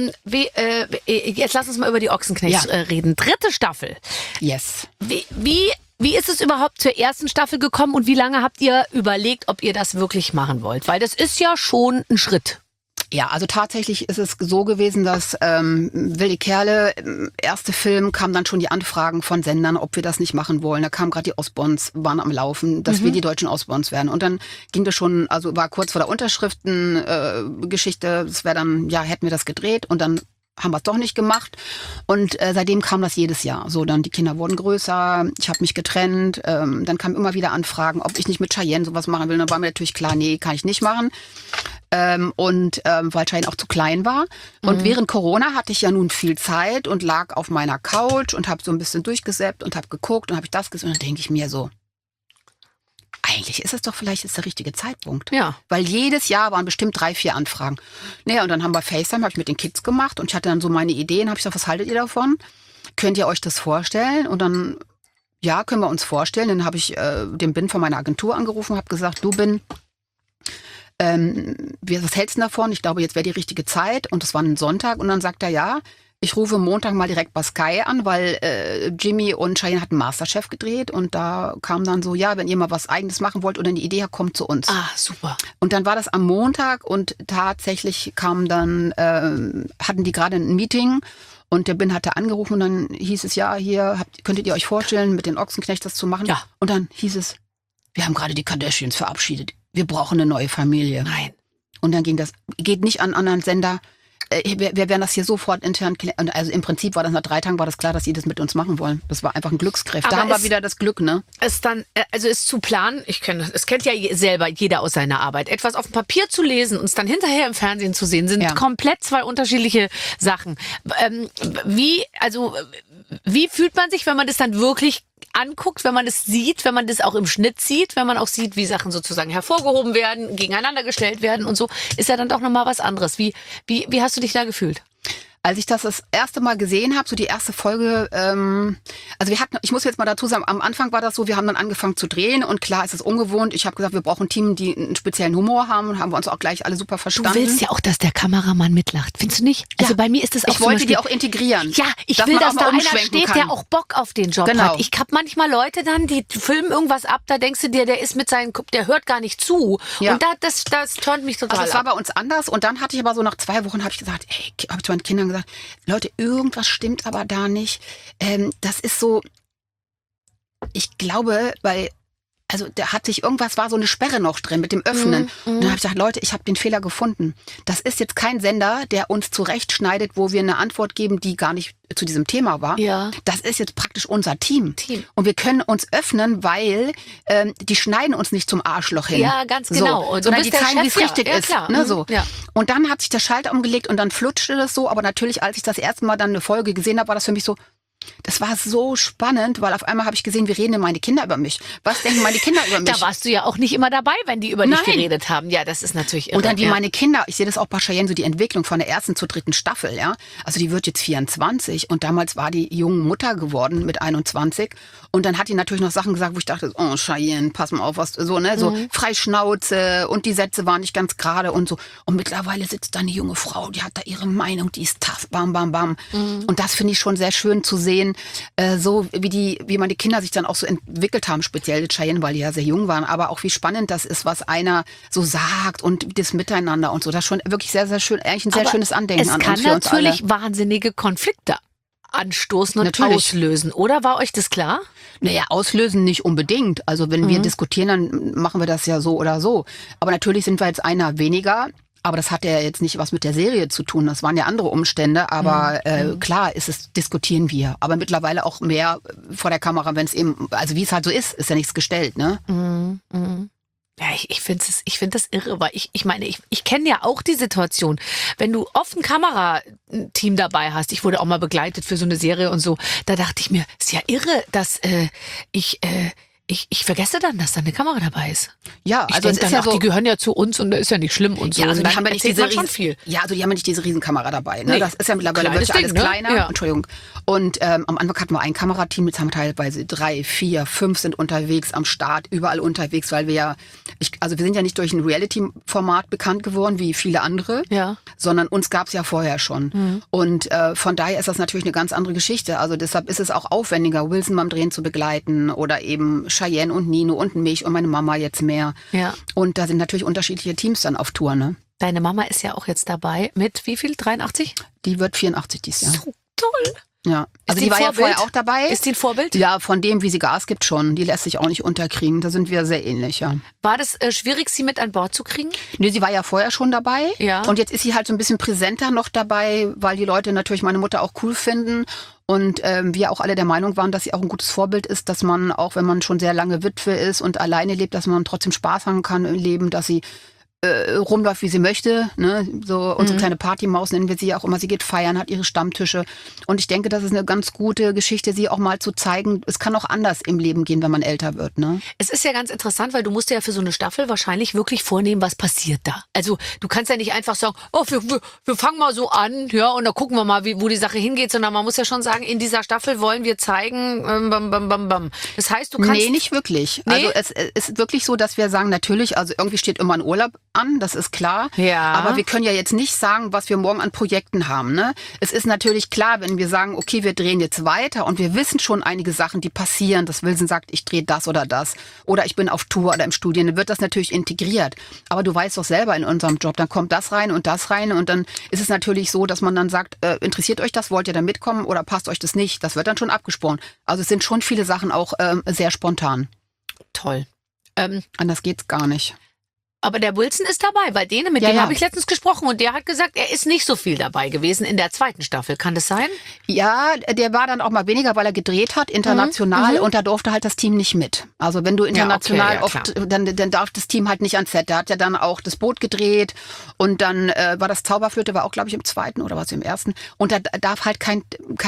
Jetzt lass uns mal über die Ochsenknechts reden. 3. Staffel. Yes. Wie ist es überhaupt zur ersten Staffel gekommen und wie lange habt ihr überlegt, ob ihr das wirklich machen wollt? Weil das ist ja schon ein Schritt. Ja, also tatsächlich ist es so gewesen, dass Wilde Kerle, erste Film, kamen dann schon die Anfragen von Sendern, ob wir das nicht machen wollen. Da kamen gerade die Osborns, waren am Laufen, dass wir die deutschen Osborns werden. Und dann ging das schon, also war kurz vor der Unterschriftengeschichte, es wäre dann, ja, hätten wir das gedreht und dann haben wir es doch nicht gemacht. Und seitdem kam das jedes Jahr. So, dann die Kinder wurden größer, ich habe mich getrennt, dann kamen immer wieder Anfragen, ob ich nicht mit Cheyenne sowas machen will. Dann war mir natürlich klar, nee, kann ich nicht machen. Weil Cheyenne auch zu klein war. Und während Corona hatte ich ja nun viel Zeit und lag auf meiner Couch und habe so ein bisschen durchgesäppt und habe geguckt und habe ich das gesehen. Und dann denke ich mir so, eigentlich ist es doch vielleicht jetzt der richtige Zeitpunkt. Ja. Weil jedes Jahr waren bestimmt 3, 4 Anfragen. Naja, und dann haben wir FaceTime, habe ich mit den Kids gemacht und ich hatte dann so meine Ideen, habe ich gesagt, was haltet ihr davon? Könnt ihr euch das vorstellen? Und dann, ja, können wir uns vorstellen. Dann habe ich den Bin von meiner Agentur angerufen, habe gesagt, du Bin, was hältst du davon? Ich glaube, jetzt wäre die richtige Zeit. Und das war ein Sonntag. Und dann sagt er, ja, ich rufe Montag mal direkt bei Sky an, weil Jimmy und Cheyenne hatten Masterchef gedreht. Und da kam dann so, ja, wenn ihr mal was Eigenes machen wollt oder eine Idee habt, kommt zu uns. Ah, super. Und dann war das am Montag und tatsächlich kam dann, hatten die gerade ein Meeting. Und der Bin hatte angerufen und dann hieß es, ja, hier könntet ihr euch vorstellen, mit den Ochsenknecht das zu machen. Ja. Und dann hieß es, wir haben gerade die Kardashians verabschiedet. Wir brauchen eine neue Familie. Nein. Und dann geht nicht an anderen Sender. Wir werden das hier sofort intern klären. Also im Prinzip war das nach 3 Tagen war das klar, dass die das mit uns machen wollen. Das war einfach ein Glücksgriff. Aber da haben wir wieder das Glück, ne? Ist zu planen, es kennt ja selber jeder aus seiner Arbeit, etwas auf dem Papier zu lesen und es dann hinterher im Fernsehen zu sehen, sind komplett 2 unterschiedliche Sachen. Wie fühlt man sich, wenn man das dann wirklich anguckt, wenn man es sieht, wenn man das auch im Schnitt sieht, wenn man auch sieht, wie Sachen sozusagen hervorgehoben werden, gegeneinander gestellt werden und so, ist ja dann doch nochmal was anderes. Wie hast du dich da gefühlt? Als ich das erste Mal gesehen habe, so die erste Folge, ich muss jetzt mal dazu sagen, am Anfang war das so, wir haben dann angefangen zu drehen und klar ist es ungewohnt. Ich habe gesagt, wir brauchen ein Team, die einen speziellen Humor haben und haben wir uns auch gleich alle super verstanden. Du willst ja auch, dass der Kameramann mitlacht, findest du nicht? Ja. Also bei mir ist das auch ich wollte die auch integrieren. Ja, ich will, dass da einer steht, der auch Bock auf den Job hat. Ich habe manchmal Leute dann, die filmen irgendwas ab, da denkst du dir, der hört gar nicht zu. Ja. Und das turnt mich total Also das war bei uns anders und dann hatte ich aber so nach 2 Wochen habe ich gesagt, habe ich zu meinen Kindern gesagt, Leute, irgendwas stimmt aber da nicht. Das ist so, ich glaube, war so eine Sperre noch drin mit dem Öffnen. Und dann habe ich gesagt, Leute, ich habe den Fehler gefunden. Das ist jetzt kein Sender, der uns zurechtschneidet, wo wir eine Antwort geben, die gar nicht zu diesem Thema war. Ja. Das ist jetzt praktisch unser Team. Und wir können uns öffnen, weil die schneiden uns nicht zum Arschloch hin. Ja, ganz genau. So, sondern die zeigen, wie es richtig ist. Klar. Ne, so. Ja. Und dann hat sich der Schalter umgelegt und dann flutschte das so. Aber natürlich, als ich das erste Mal dann eine Folge gesehen habe, war das für mich so, das war so spannend, weil auf einmal habe ich gesehen, wie reden denn meine Kinder über mich? Was denken meine Kinder über mich? Da warst du ja auch nicht immer dabei, wenn die über dich geredet haben. Ja, das ist natürlich irre. Und dann wie meine Kinder, ich sehe das auch bei Cheyenne, so die Entwicklung von der 1. zur 3. Staffel, ja. Also die wird jetzt 24 und damals war die junge Mutter geworden mit 21 und dann hat die natürlich noch Sachen gesagt, wo ich dachte, oh Cheyenne, pass mal auf, was so, ne, so Freischnauze und die Sätze waren nicht ganz gerade und so. Und mittlerweile sitzt da eine junge Frau, die hat da ihre Meinung, die ist tough, bam, bam, bam. Und das finde ich schon sehr schön zu sehen, so wie meine Kinder sich dann auch so entwickelt haben, speziell Cheyenne, weil die ja sehr jung waren, aber auch wie spannend das ist, was einer so sagt und das Miteinander und so. Das ist schon wirklich sehr, sehr schön, eigentlich ein sehr schönes Andenken an uns für uns alle. Es kann natürlich wahnsinnige Konflikte anstoßen und auslösen, oder? War euch das klar? Naja, auslösen nicht unbedingt. Also wenn wir diskutieren, dann machen wir das ja so oder so. Aber natürlich sind wir jetzt einer weniger. Aber das hat ja jetzt nicht was mit der Serie zu tun. Das waren ja andere Umstände. Aber klar diskutieren wir. Aber mittlerweile auch mehr vor der Kamera, wenn es eben, also wie es halt so ist ja nichts gestellt, ne? Ja, ich finde das irre, weil ich meine, ich kenne ja auch die Situation, wenn du oft ein Kamerateam dabei hast, ich wurde auch mal begleitet für so eine Serie und so, da dachte ich mir, ist ja irre, dass ich vergesse dann, dass da eine Kamera dabei ist. Ja, also es ist ja so, die gehören ja zu uns und das ist ja nicht schlimm und so. Ja, also und die haben ja nicht diese schon viel. Ja, also die haben ja nicht diese Riesenkamera dabei. Ne? Nee. Das ist ja mittlerweile wirklich alles kleiner. Ja. Entschuldigung. Und am Anfang hatten wir ein Kamerateam, jetzt haben wir teilweise 3, 4, 5 sind unterwegs am Start, überall unterwegs, weil wir wir sind ja nicht durch ein Reality-Format bekannt geworden, wie viele andere, sondern uns gab es ja vorher schon. Und von daher ist das natürlich eine ganz andere Geschichte. Also deshalb ist es auch aufwendiger, Wilson beim Drehen zu begleiten oder eben Cheyenne und Nino und mich und meine Mama jetzt mehr. Ja. Und da sind natürlich unterschiedliche Teams dann auf Tour, ne? Deine Mama ist ja auch jetzt dabei mit wie viel? 83? Die wird 84 dieses Jahr. So toll. Ja, also die die war ja Vorbild? vorher auch dabei. Ist die ein Vorbild? Ja, von dem, wie sie Gas gibt schon. Die lässt sich auch nicht unterkriegen. Da sind wir sehr ähnlich, ja. War das schwierig, sie mit an Bord zu kriegen? Nee, sie war ja vorher schon dabei. Ja. Und jetzt ist sie halt so ein bisschen präsenter noch dabei, weil die Leute natürlich meine Mutter auch cool finden. Und wir auch alle der Meinung waren, dass sie auch ein gutes Vorbild ist, dass man, auch wenn man schon sehr lange Witwe ist und alleine lebt, dass man trotzdem Spaß haben kann im Leben, dass sie rumläuft, wie sie möchte. Ne? So unsere kleine Partymaus nennen wir sie auch immer. Sie geht feiern, hat ihre Stammtische. Und ich denke, das ist eine ganz gute Geschichte, sie auch mal zu zeigen. Es kann auch anders im Leben gehen, wenn man älter wird. Ne? Es ist ja ganz interessant, weil du musst dir ja für so eine Staffel wahrscheinlich wirklich vornehmen, was passiert da. Also du kannst ja nicht einfach sagen, oh, wir fangen mal so an, ja, und dann gucken wir mal, wo die Sache hingeht, sondern man muss ja schon sagen, in dieser Staffel wollen wir zeigen, bam, bam, bam, bam. Das heißt, du kannst... Nee, nicht wirklich. Nee? Also es ist wirklich so, dass wir sagen, natürlich, also irgendwie steht immer ein Urlaub an, das ist klar. Ja. Aber wir können ja jetzt nicht sagen, was wir morgen an Projekten haben. Ne? Es ist natürlich klar, wenn wir sagen, okay, wir drehen jetzt weiter und wir wissen schon einige Sachen, die passieren, dass Wilson sagt, ich drehe das oder ich bin auf Tour oder im Studio, dann wird das natürlich integriert. Aber du weißt doch selber in unserem Job, dann kommt das rein und dann ist es natürlich so, dass man dann sagt, interessiert euch das, wollt ihr da mitkommen oder passt euch das nicht? Das wird dann schon abgesprochen. Also es sind schon viele Sachen auch sehr spontan. Toll. Anders geht's gar nicht. Aber der Wilson ist dabei, weil mit dem habe ich letztens gesprochen und der hat gesagt, er ist nicht so viel dabei gewesen in der zweiten Staffel. Kann das sein? Ja, der war dann auch mal weniger, weil er gedreht hat, international, und da durfte halt das Team nicht mit. Also wenn du international dann darf das Team halt nicht ans Set. Der hat ja dann auch das Boot gedreht und dann war das Zauberflöte, war auch, glaube ich, im zweiten oder was im ersten. Und da darf halt kein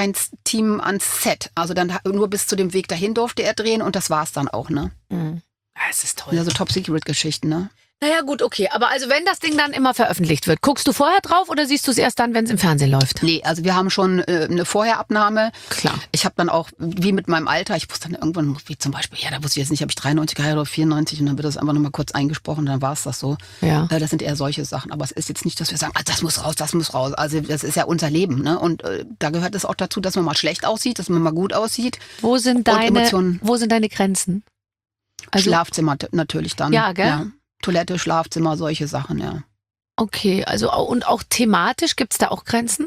Team ans Set. Also dann nur bis zu dem Weg dahin durfte er drehen und das war's dann auch, ne? Mhm. Das ist toll. Ja, so Top-Secret-Geschichten, ne? Naja, gut, okay. Aber also wenn das Ding dann immer veröffentlicht wird, guckst du vorher drauf oder siehst du es erst dann, wenn es im Fernsehen läuft? Nee, also wir haben schon eine Vorherabnahme. Klar. Ich habe dann auch, wie mit meinem Alter, ich wusste dann irgendwann, wie zum Beispiel, da wusste ich jetzt nicht, habe ich 93 geheiratet oder 94 und dann wird das einfach nochmal kurz eingesprochen, dann war es das so. Ja. Das sind eher solche Sachen. Aber es ist jetzt nicht, dass wir sagen, das muss raus, das muss raus. Also das ist ja unser Leben, ne? Und da gehört es auch dazu, dass man mal schlecht aussieht, dass man mal gut aussieht. Wo sind deine Grenzen? Also, Schlafzimmer natürlich dann. Ja, gell? Ja. Toilette, Schlafzimmer, solche Sachen, ja. Okay, also und auch thematisch, gibt's da auch Grenzen?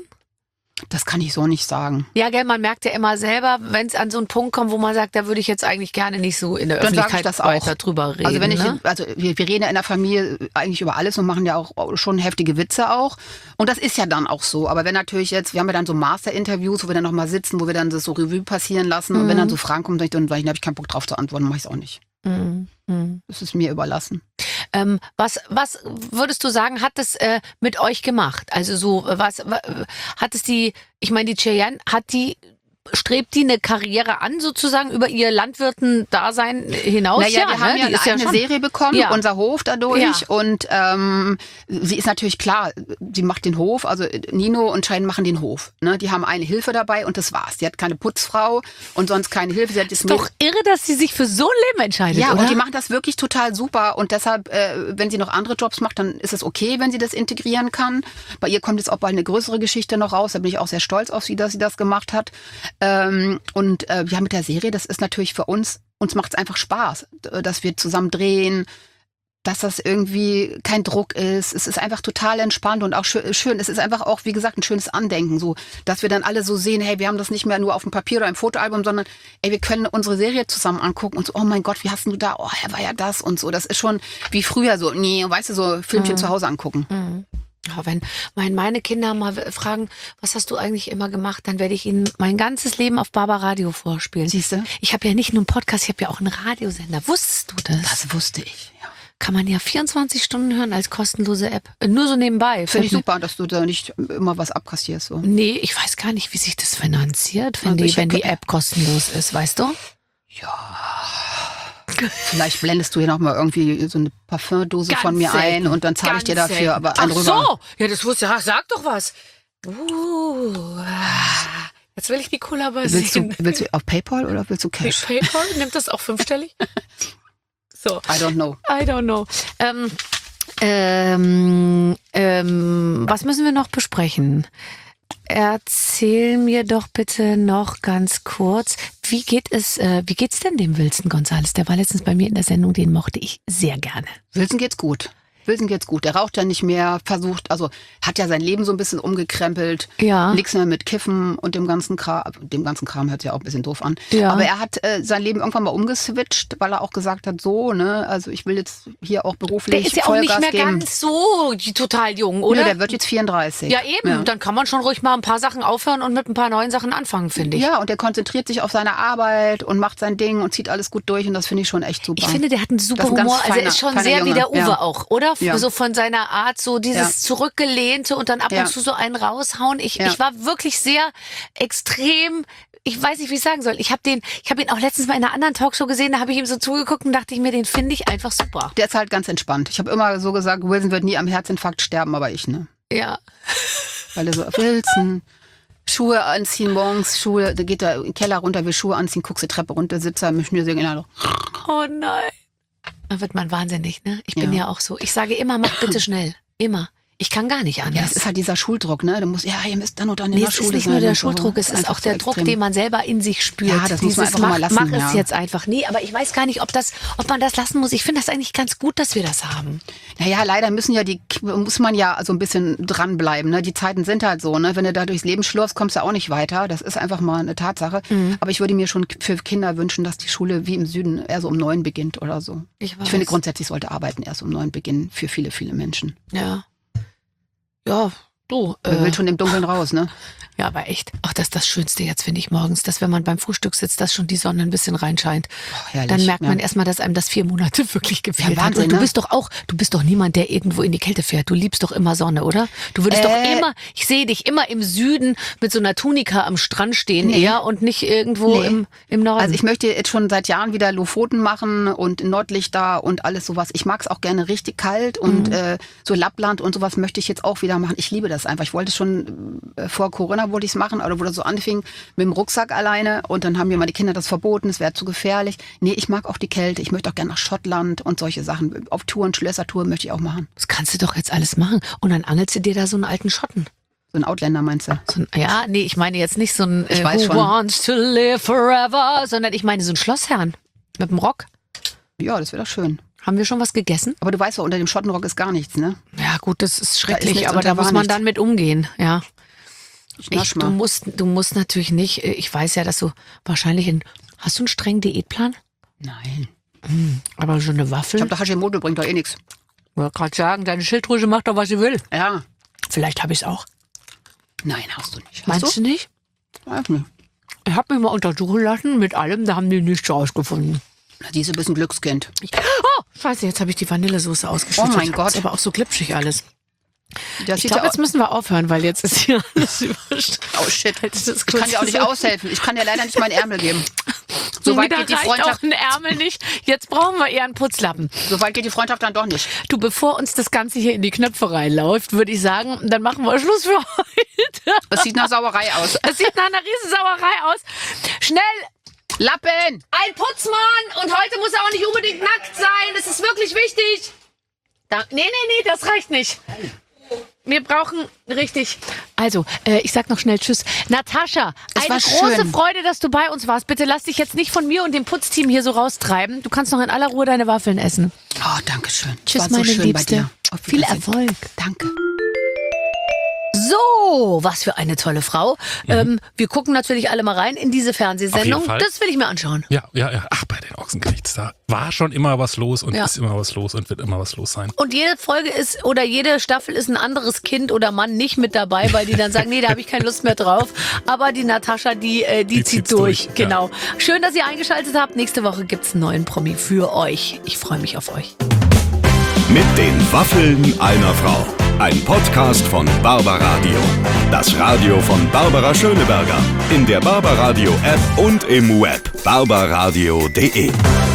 Das kann ich so nicht sagen. Ja, gell, man merkt ja immer selber, wenn es an so einen Punkt kommt, wo man sagt, da würde ich jetzt eigentlich gerne nicht so in der Öffentlichkeit weiter drüber reden. Also ne? Wir reden ja in der Familie eigentlich über alles und machen ja auch schon heftige Witze auch. Und das ist ja dann auch so. Aber wenn natürlich jetzt, wir haben ja dann so Master-Interviews, wo wir dann nochmal sitzen, wo wir dann das so Revue passieren lassen. Und wenn dann so Fragen kommen, dann habe ich keinen Bock drauf zu antworten, mache ich es auch nicht. Das ist mir überlassen. Was würdest du sagen, hat es mit euch gemacht? Also so, hat es die Cheyenne, strebt die eine Karriere an, sozusagen, über ihr Landwirten-Dasein hinaus? Naja, wir haben ja eine Serie bekommen, unser Hof dadurch. Ja. Und sie ist natürlich klar, sie macht den Hof, also Nino und Cheyenne machen den Hof. Ne? Die haben eine Hilfe dabei und das war's. Die hat keine Putzfrau und sonst keine Hilfe. Ist doch irre, dass sie sich für so ein Leben entscheidet, ja, oder? Und die machen das wirklich total super. Und deshalb, wenn sie noch andere Jobs macht, dann ist es okay, wenn sie das integrieren kann. Bei ihr kommt jetzt auch bald eine größere Geschichte noch raus. Da bin ich auch sehr stolz auf sie, dass sie das gemacht hat. Mit der Serie, das ist natürlich für uns macht es einfach Spaß, dass wir zusammen drehen, dass das irgendwie kein Druck ist. Es ist einfach total entspannt und auch schön. Es ist einfach auch, wie gesagt, ein schönes Andenken, so, dass wir dann alle so sehen, hey, wir haben das nicht mehr nur auf dem Papier oder im Fotoalbum, sondern wir können unsere Serie zusammen angucken und so, oh mein Gott, wie hast du da? Oh, war ja das und so. Das ist schon wie früher so, weißt du, so Filmchen zu Hause angucken. Ja, wenn meine Kinder mal fragen, was hast du eigentlich immer gemacht, dann werde ich ihnen mein ganzes Leben auf Barbaradio vorspielen. Siehst du? Ich habe ja nicht nur einen Podcast, ich habe ja auch einen Radiosender. Wusstest du das? Das wusste ich, ja. Kann man ja 24 Stunden hören als kostenlose App. Nur so nebenbei. Finde ich super, dass du da nicht immer was abkassierst. So. Nee, ich weiß gar nicht, wie sich das finanziert, wenn die App kostenlos ist, weißt du? Ja. Vielleicht blendest du hier nochmal irgendwie so eine Parfümdose von mir ein und dann zahle ich dir dafür aber einen rüber. Ach so, ja, das wusste ich. Sag doch was. Jetzt will ich die Cola sehen. Willst du auf PayPal oder willst du Cash? PayPal? Nimmt das auch 5-stellig? So. I don't know. Was müssen wir noch besprechen? Erzähl mir doch bitte noch ganz kurz, wie geht's denn dem Wilson González? Der war letztens bei mir in der Sendung, den mochte ich sehr gerne. Wilson geht's gut. Wilson geht's gut. Der raucht ja nicht mehr, hat ja sein Leben so ein bisschen umgekrempelt. Ja. Nichts mehr mit Kiffen und dem ganzen Kram. Dem ganzen Kram hört sich ja auch ein bisschen doof an. Ja. Aber er hat sein Leben irgendwann mal umgeswitcht, weil er auch gesagt hat, so, ne, also ich will jetzt hier auch beruflich Der ist ja auch Vollgas nicht mehr geben. ganz so total jung, oder? Ja, der wird jetzt 34. Ja, eben. Dann kann man schon ruhig mal ein paar Sachen aufhören und mit ein paar neuen Sachen anfangen, finde ich. Ja, und der konzentriert sich auf seine Arbeit und macht sein Ding und zieht alles gut durch und das finde ich schon echt super. Ich finde, der hat einen super Das ist ein Humor. ganz Also er ist schon feiner sehr wie Junge. der Uwe Ja. auch, oder? Ja. So von seiner Art, so dieses Zurückgelehnte und dann ab Ja. und zu so einen raushauen. Ich war wirklich sehr extrem. Ich weiß nicht, wie ich sagen soll. Ich habe ihn auch letztens mal in einer anderen Talkshow gesehen, da habe ich ihm so zugeguckt und dachte ich mir, den finde ich einfach super. Der ist halt ganz entspannt. Ich habe immer so gesagt, Wilson wird nie am Herzinfarkt sterben, aber ich, ne? Ja. Weil er so, Wilson, Schuhe anziehen morgens, da geht er in den Keller runter, will Schuhe anziehen, guckst die Treppe runter, sitzt er mit Schnürsenkel. Oh nein. Da wird man wahnsinnig, ne? Ich bin ja auch so. Ich sage immer, mach bitte schnell. Immer. Ich kann gar nicht anders. Ja, das ist halt dieser Schuldruck, ne? Du musst, ihr müsst dann und dann in der es Schule ist nicht sein. nur der und so. Schuldruck, es ist auch der Druck, den man selber in sich spürt. Ja, das muss man einfach mal lassen, Mach es ja. jetzt einfach. Nee, aber ich weiß gar nicht, ob man das lassen muss. Ich finde das eigentlich ganz gut, dass wir das haben. Naja, leider muss man ja so ein bisschen dranbleiben, ne? Die Zeiten sind halt so, ne? Wenn du da durchs Leben schlurfst, kommst du auch nicht weiter. Das ist einfach mal eine Tatsache. Aber ich würde mir schon für Kinder wünschen, dass die Schule wie im Süden eher so um 9 beginnt oder so. Ich finde grundsätzlich sollte Arbeiten erst um 9 beginnen für viele, viele Menschen. Ja. Ja, du. Man will schon im Dunkeln raus, ne? Ja, aber echt. Ach, das ist das Schönste jetzt, finde ich, morgens, dass wenn man beim Frühstück sitzt, dass schon die Sonne ein bisschen reinscheint. Oh, herrlich, dann merkt man erstmal, dass einem das 4 Monate wirklich gefehlt hat. Und du bist doch niemand, der irgendwo in die Kälte fährt. Du liebst doch immer Sonne, oder? Du würdest doch immer, ich sehe dich immer im Süden mit so einer Tunika am Strand stehen eher und nicht irgendwo im Norden. Also ich möchte jetzt schon seit Jahren wieder Lofoten machen und Nordlichter und alles sowas. Ich mag es auch gerne richtig kalt und so Lappland und sowas möchte ich jetzt auch wieder machen. Ich liebe das einfach. Ich wollte schon vor Corona wollte ich es machen, oder wo das so anfing mit dem Rucksack alleine und dann haben mir meine Kinder das verboten, es wäre zu gefährlich. Nee, ich mag auch die Kälte, ich möchte auch gerne nach Schottland und solche Sachen. Auf Touren, Schlössertouren möchte ich auch machen. Das kannst du doch jetzt alles machen und dann angelst du dir da so einen alten Schotten. So ein Outlander meinst du? Ich meine jetzt nicht so ein Who wants to live forever, sondern ich meine so ein Schlossherrn mit dem Rock. Ja, das wäre doch schön. Haben wir schon was gegessen? Aber du weißt doch, unter dem Schottenrock ist gar nichts, ne? Ja gut, das ist schrecklich, nichts, aber da muss man dann mit umgehen, ja. Du musst natürlich nicht, ich weiß ja, dass du wahrscheinlich hast du einen strengen Diätplan? Nein. Aber so eine Waffel? Ich glaube, der Hashimoto bringt doch eh nichts. Ich wollte gerade sagen, deine Schilddrüse macht doch, was sie will. Ja. Vielleicht habe ich es auch. Nein, hast du nicht. Meinst du nicht? Weiß nicht. Ich habe mich mal untersuchen lassen mit allem, da haben die nichts rausgefunden. Die ist ein bisschen Glückskind. Oh, scheiße, jetzt habe ich die Vanillesoße ausgeschüttet. Oh mein Gott. Ist aber auch so glitschig alles. Das Ich glaube, jetzt müssen wir aufhören, weil jetzt ist hier alles überstrahlt. Oh shit. Ich kann dir auch nicht aushelfen. Ich kann dir leider nicht meinen Ärmel geben. So weit geht die Freundschaft. Auch ein Ärmel nicht. Jetzt brauchen wir eher einen Putzlappen. So weit geht die Freundschaft dann doch nicht. Du, bevor uns das Ganze hier in die Knöpfe reinläuft, würde ich sagen, dann machen wir Schluss für heute. Das sieht nach Sauerei aus. Es sieht nach einer Riesensauerei aus. Schnell! Lappen! Ein Putzmann! Und heute muss er auch nicht unbedingt nackt sein. Das ist wirklich wichtig. Nee, das reicht nicht. Wir brauchen richtig. Also, ich sag noch schnell Tschüss. Natascha, Es eine war große schön. Freude, dass du bei uns warst. Bitte lass dich jetzt nicht von mir und dem Putzteam hier so raustreiben. Du kannst noch in aller Ruhe deine Waffeln essen. Oh, danke schön. Tschüss, war so meine schön Liebste. bei dir. Auf Viel Wiedersehen. Erfolg. Danke. So, was für eine tolle Frau. Wir gucken natürlich alle mal rein in diese Fernsehsendung. Auf jeden Fall. Das will ich mir anschauen. Ja. Ach, bei den Ochsenknechts, da war schon immer was los und ist immer was los und wird immer was los sein. Und jede Folge ist oder jede Staffel ist ein anderes Kind oder Mann nicht mit dabei, weil die dann sagen, nee, da habe ich keine Lust mehr drauf. Aber die Natascha, die zieht durch. Genau. Ja. Schön, dass ihr eingeschaltet habt. Nächste Woche gibt's einen neuen Promi für euch. Ich freue mich auf euch. Mit den Waffeln einer Frau. Ein Podcast von Barbaradio. Das Radio von Barbara Schöneberger. In der Barbaradio App und im Web barbaradio.de.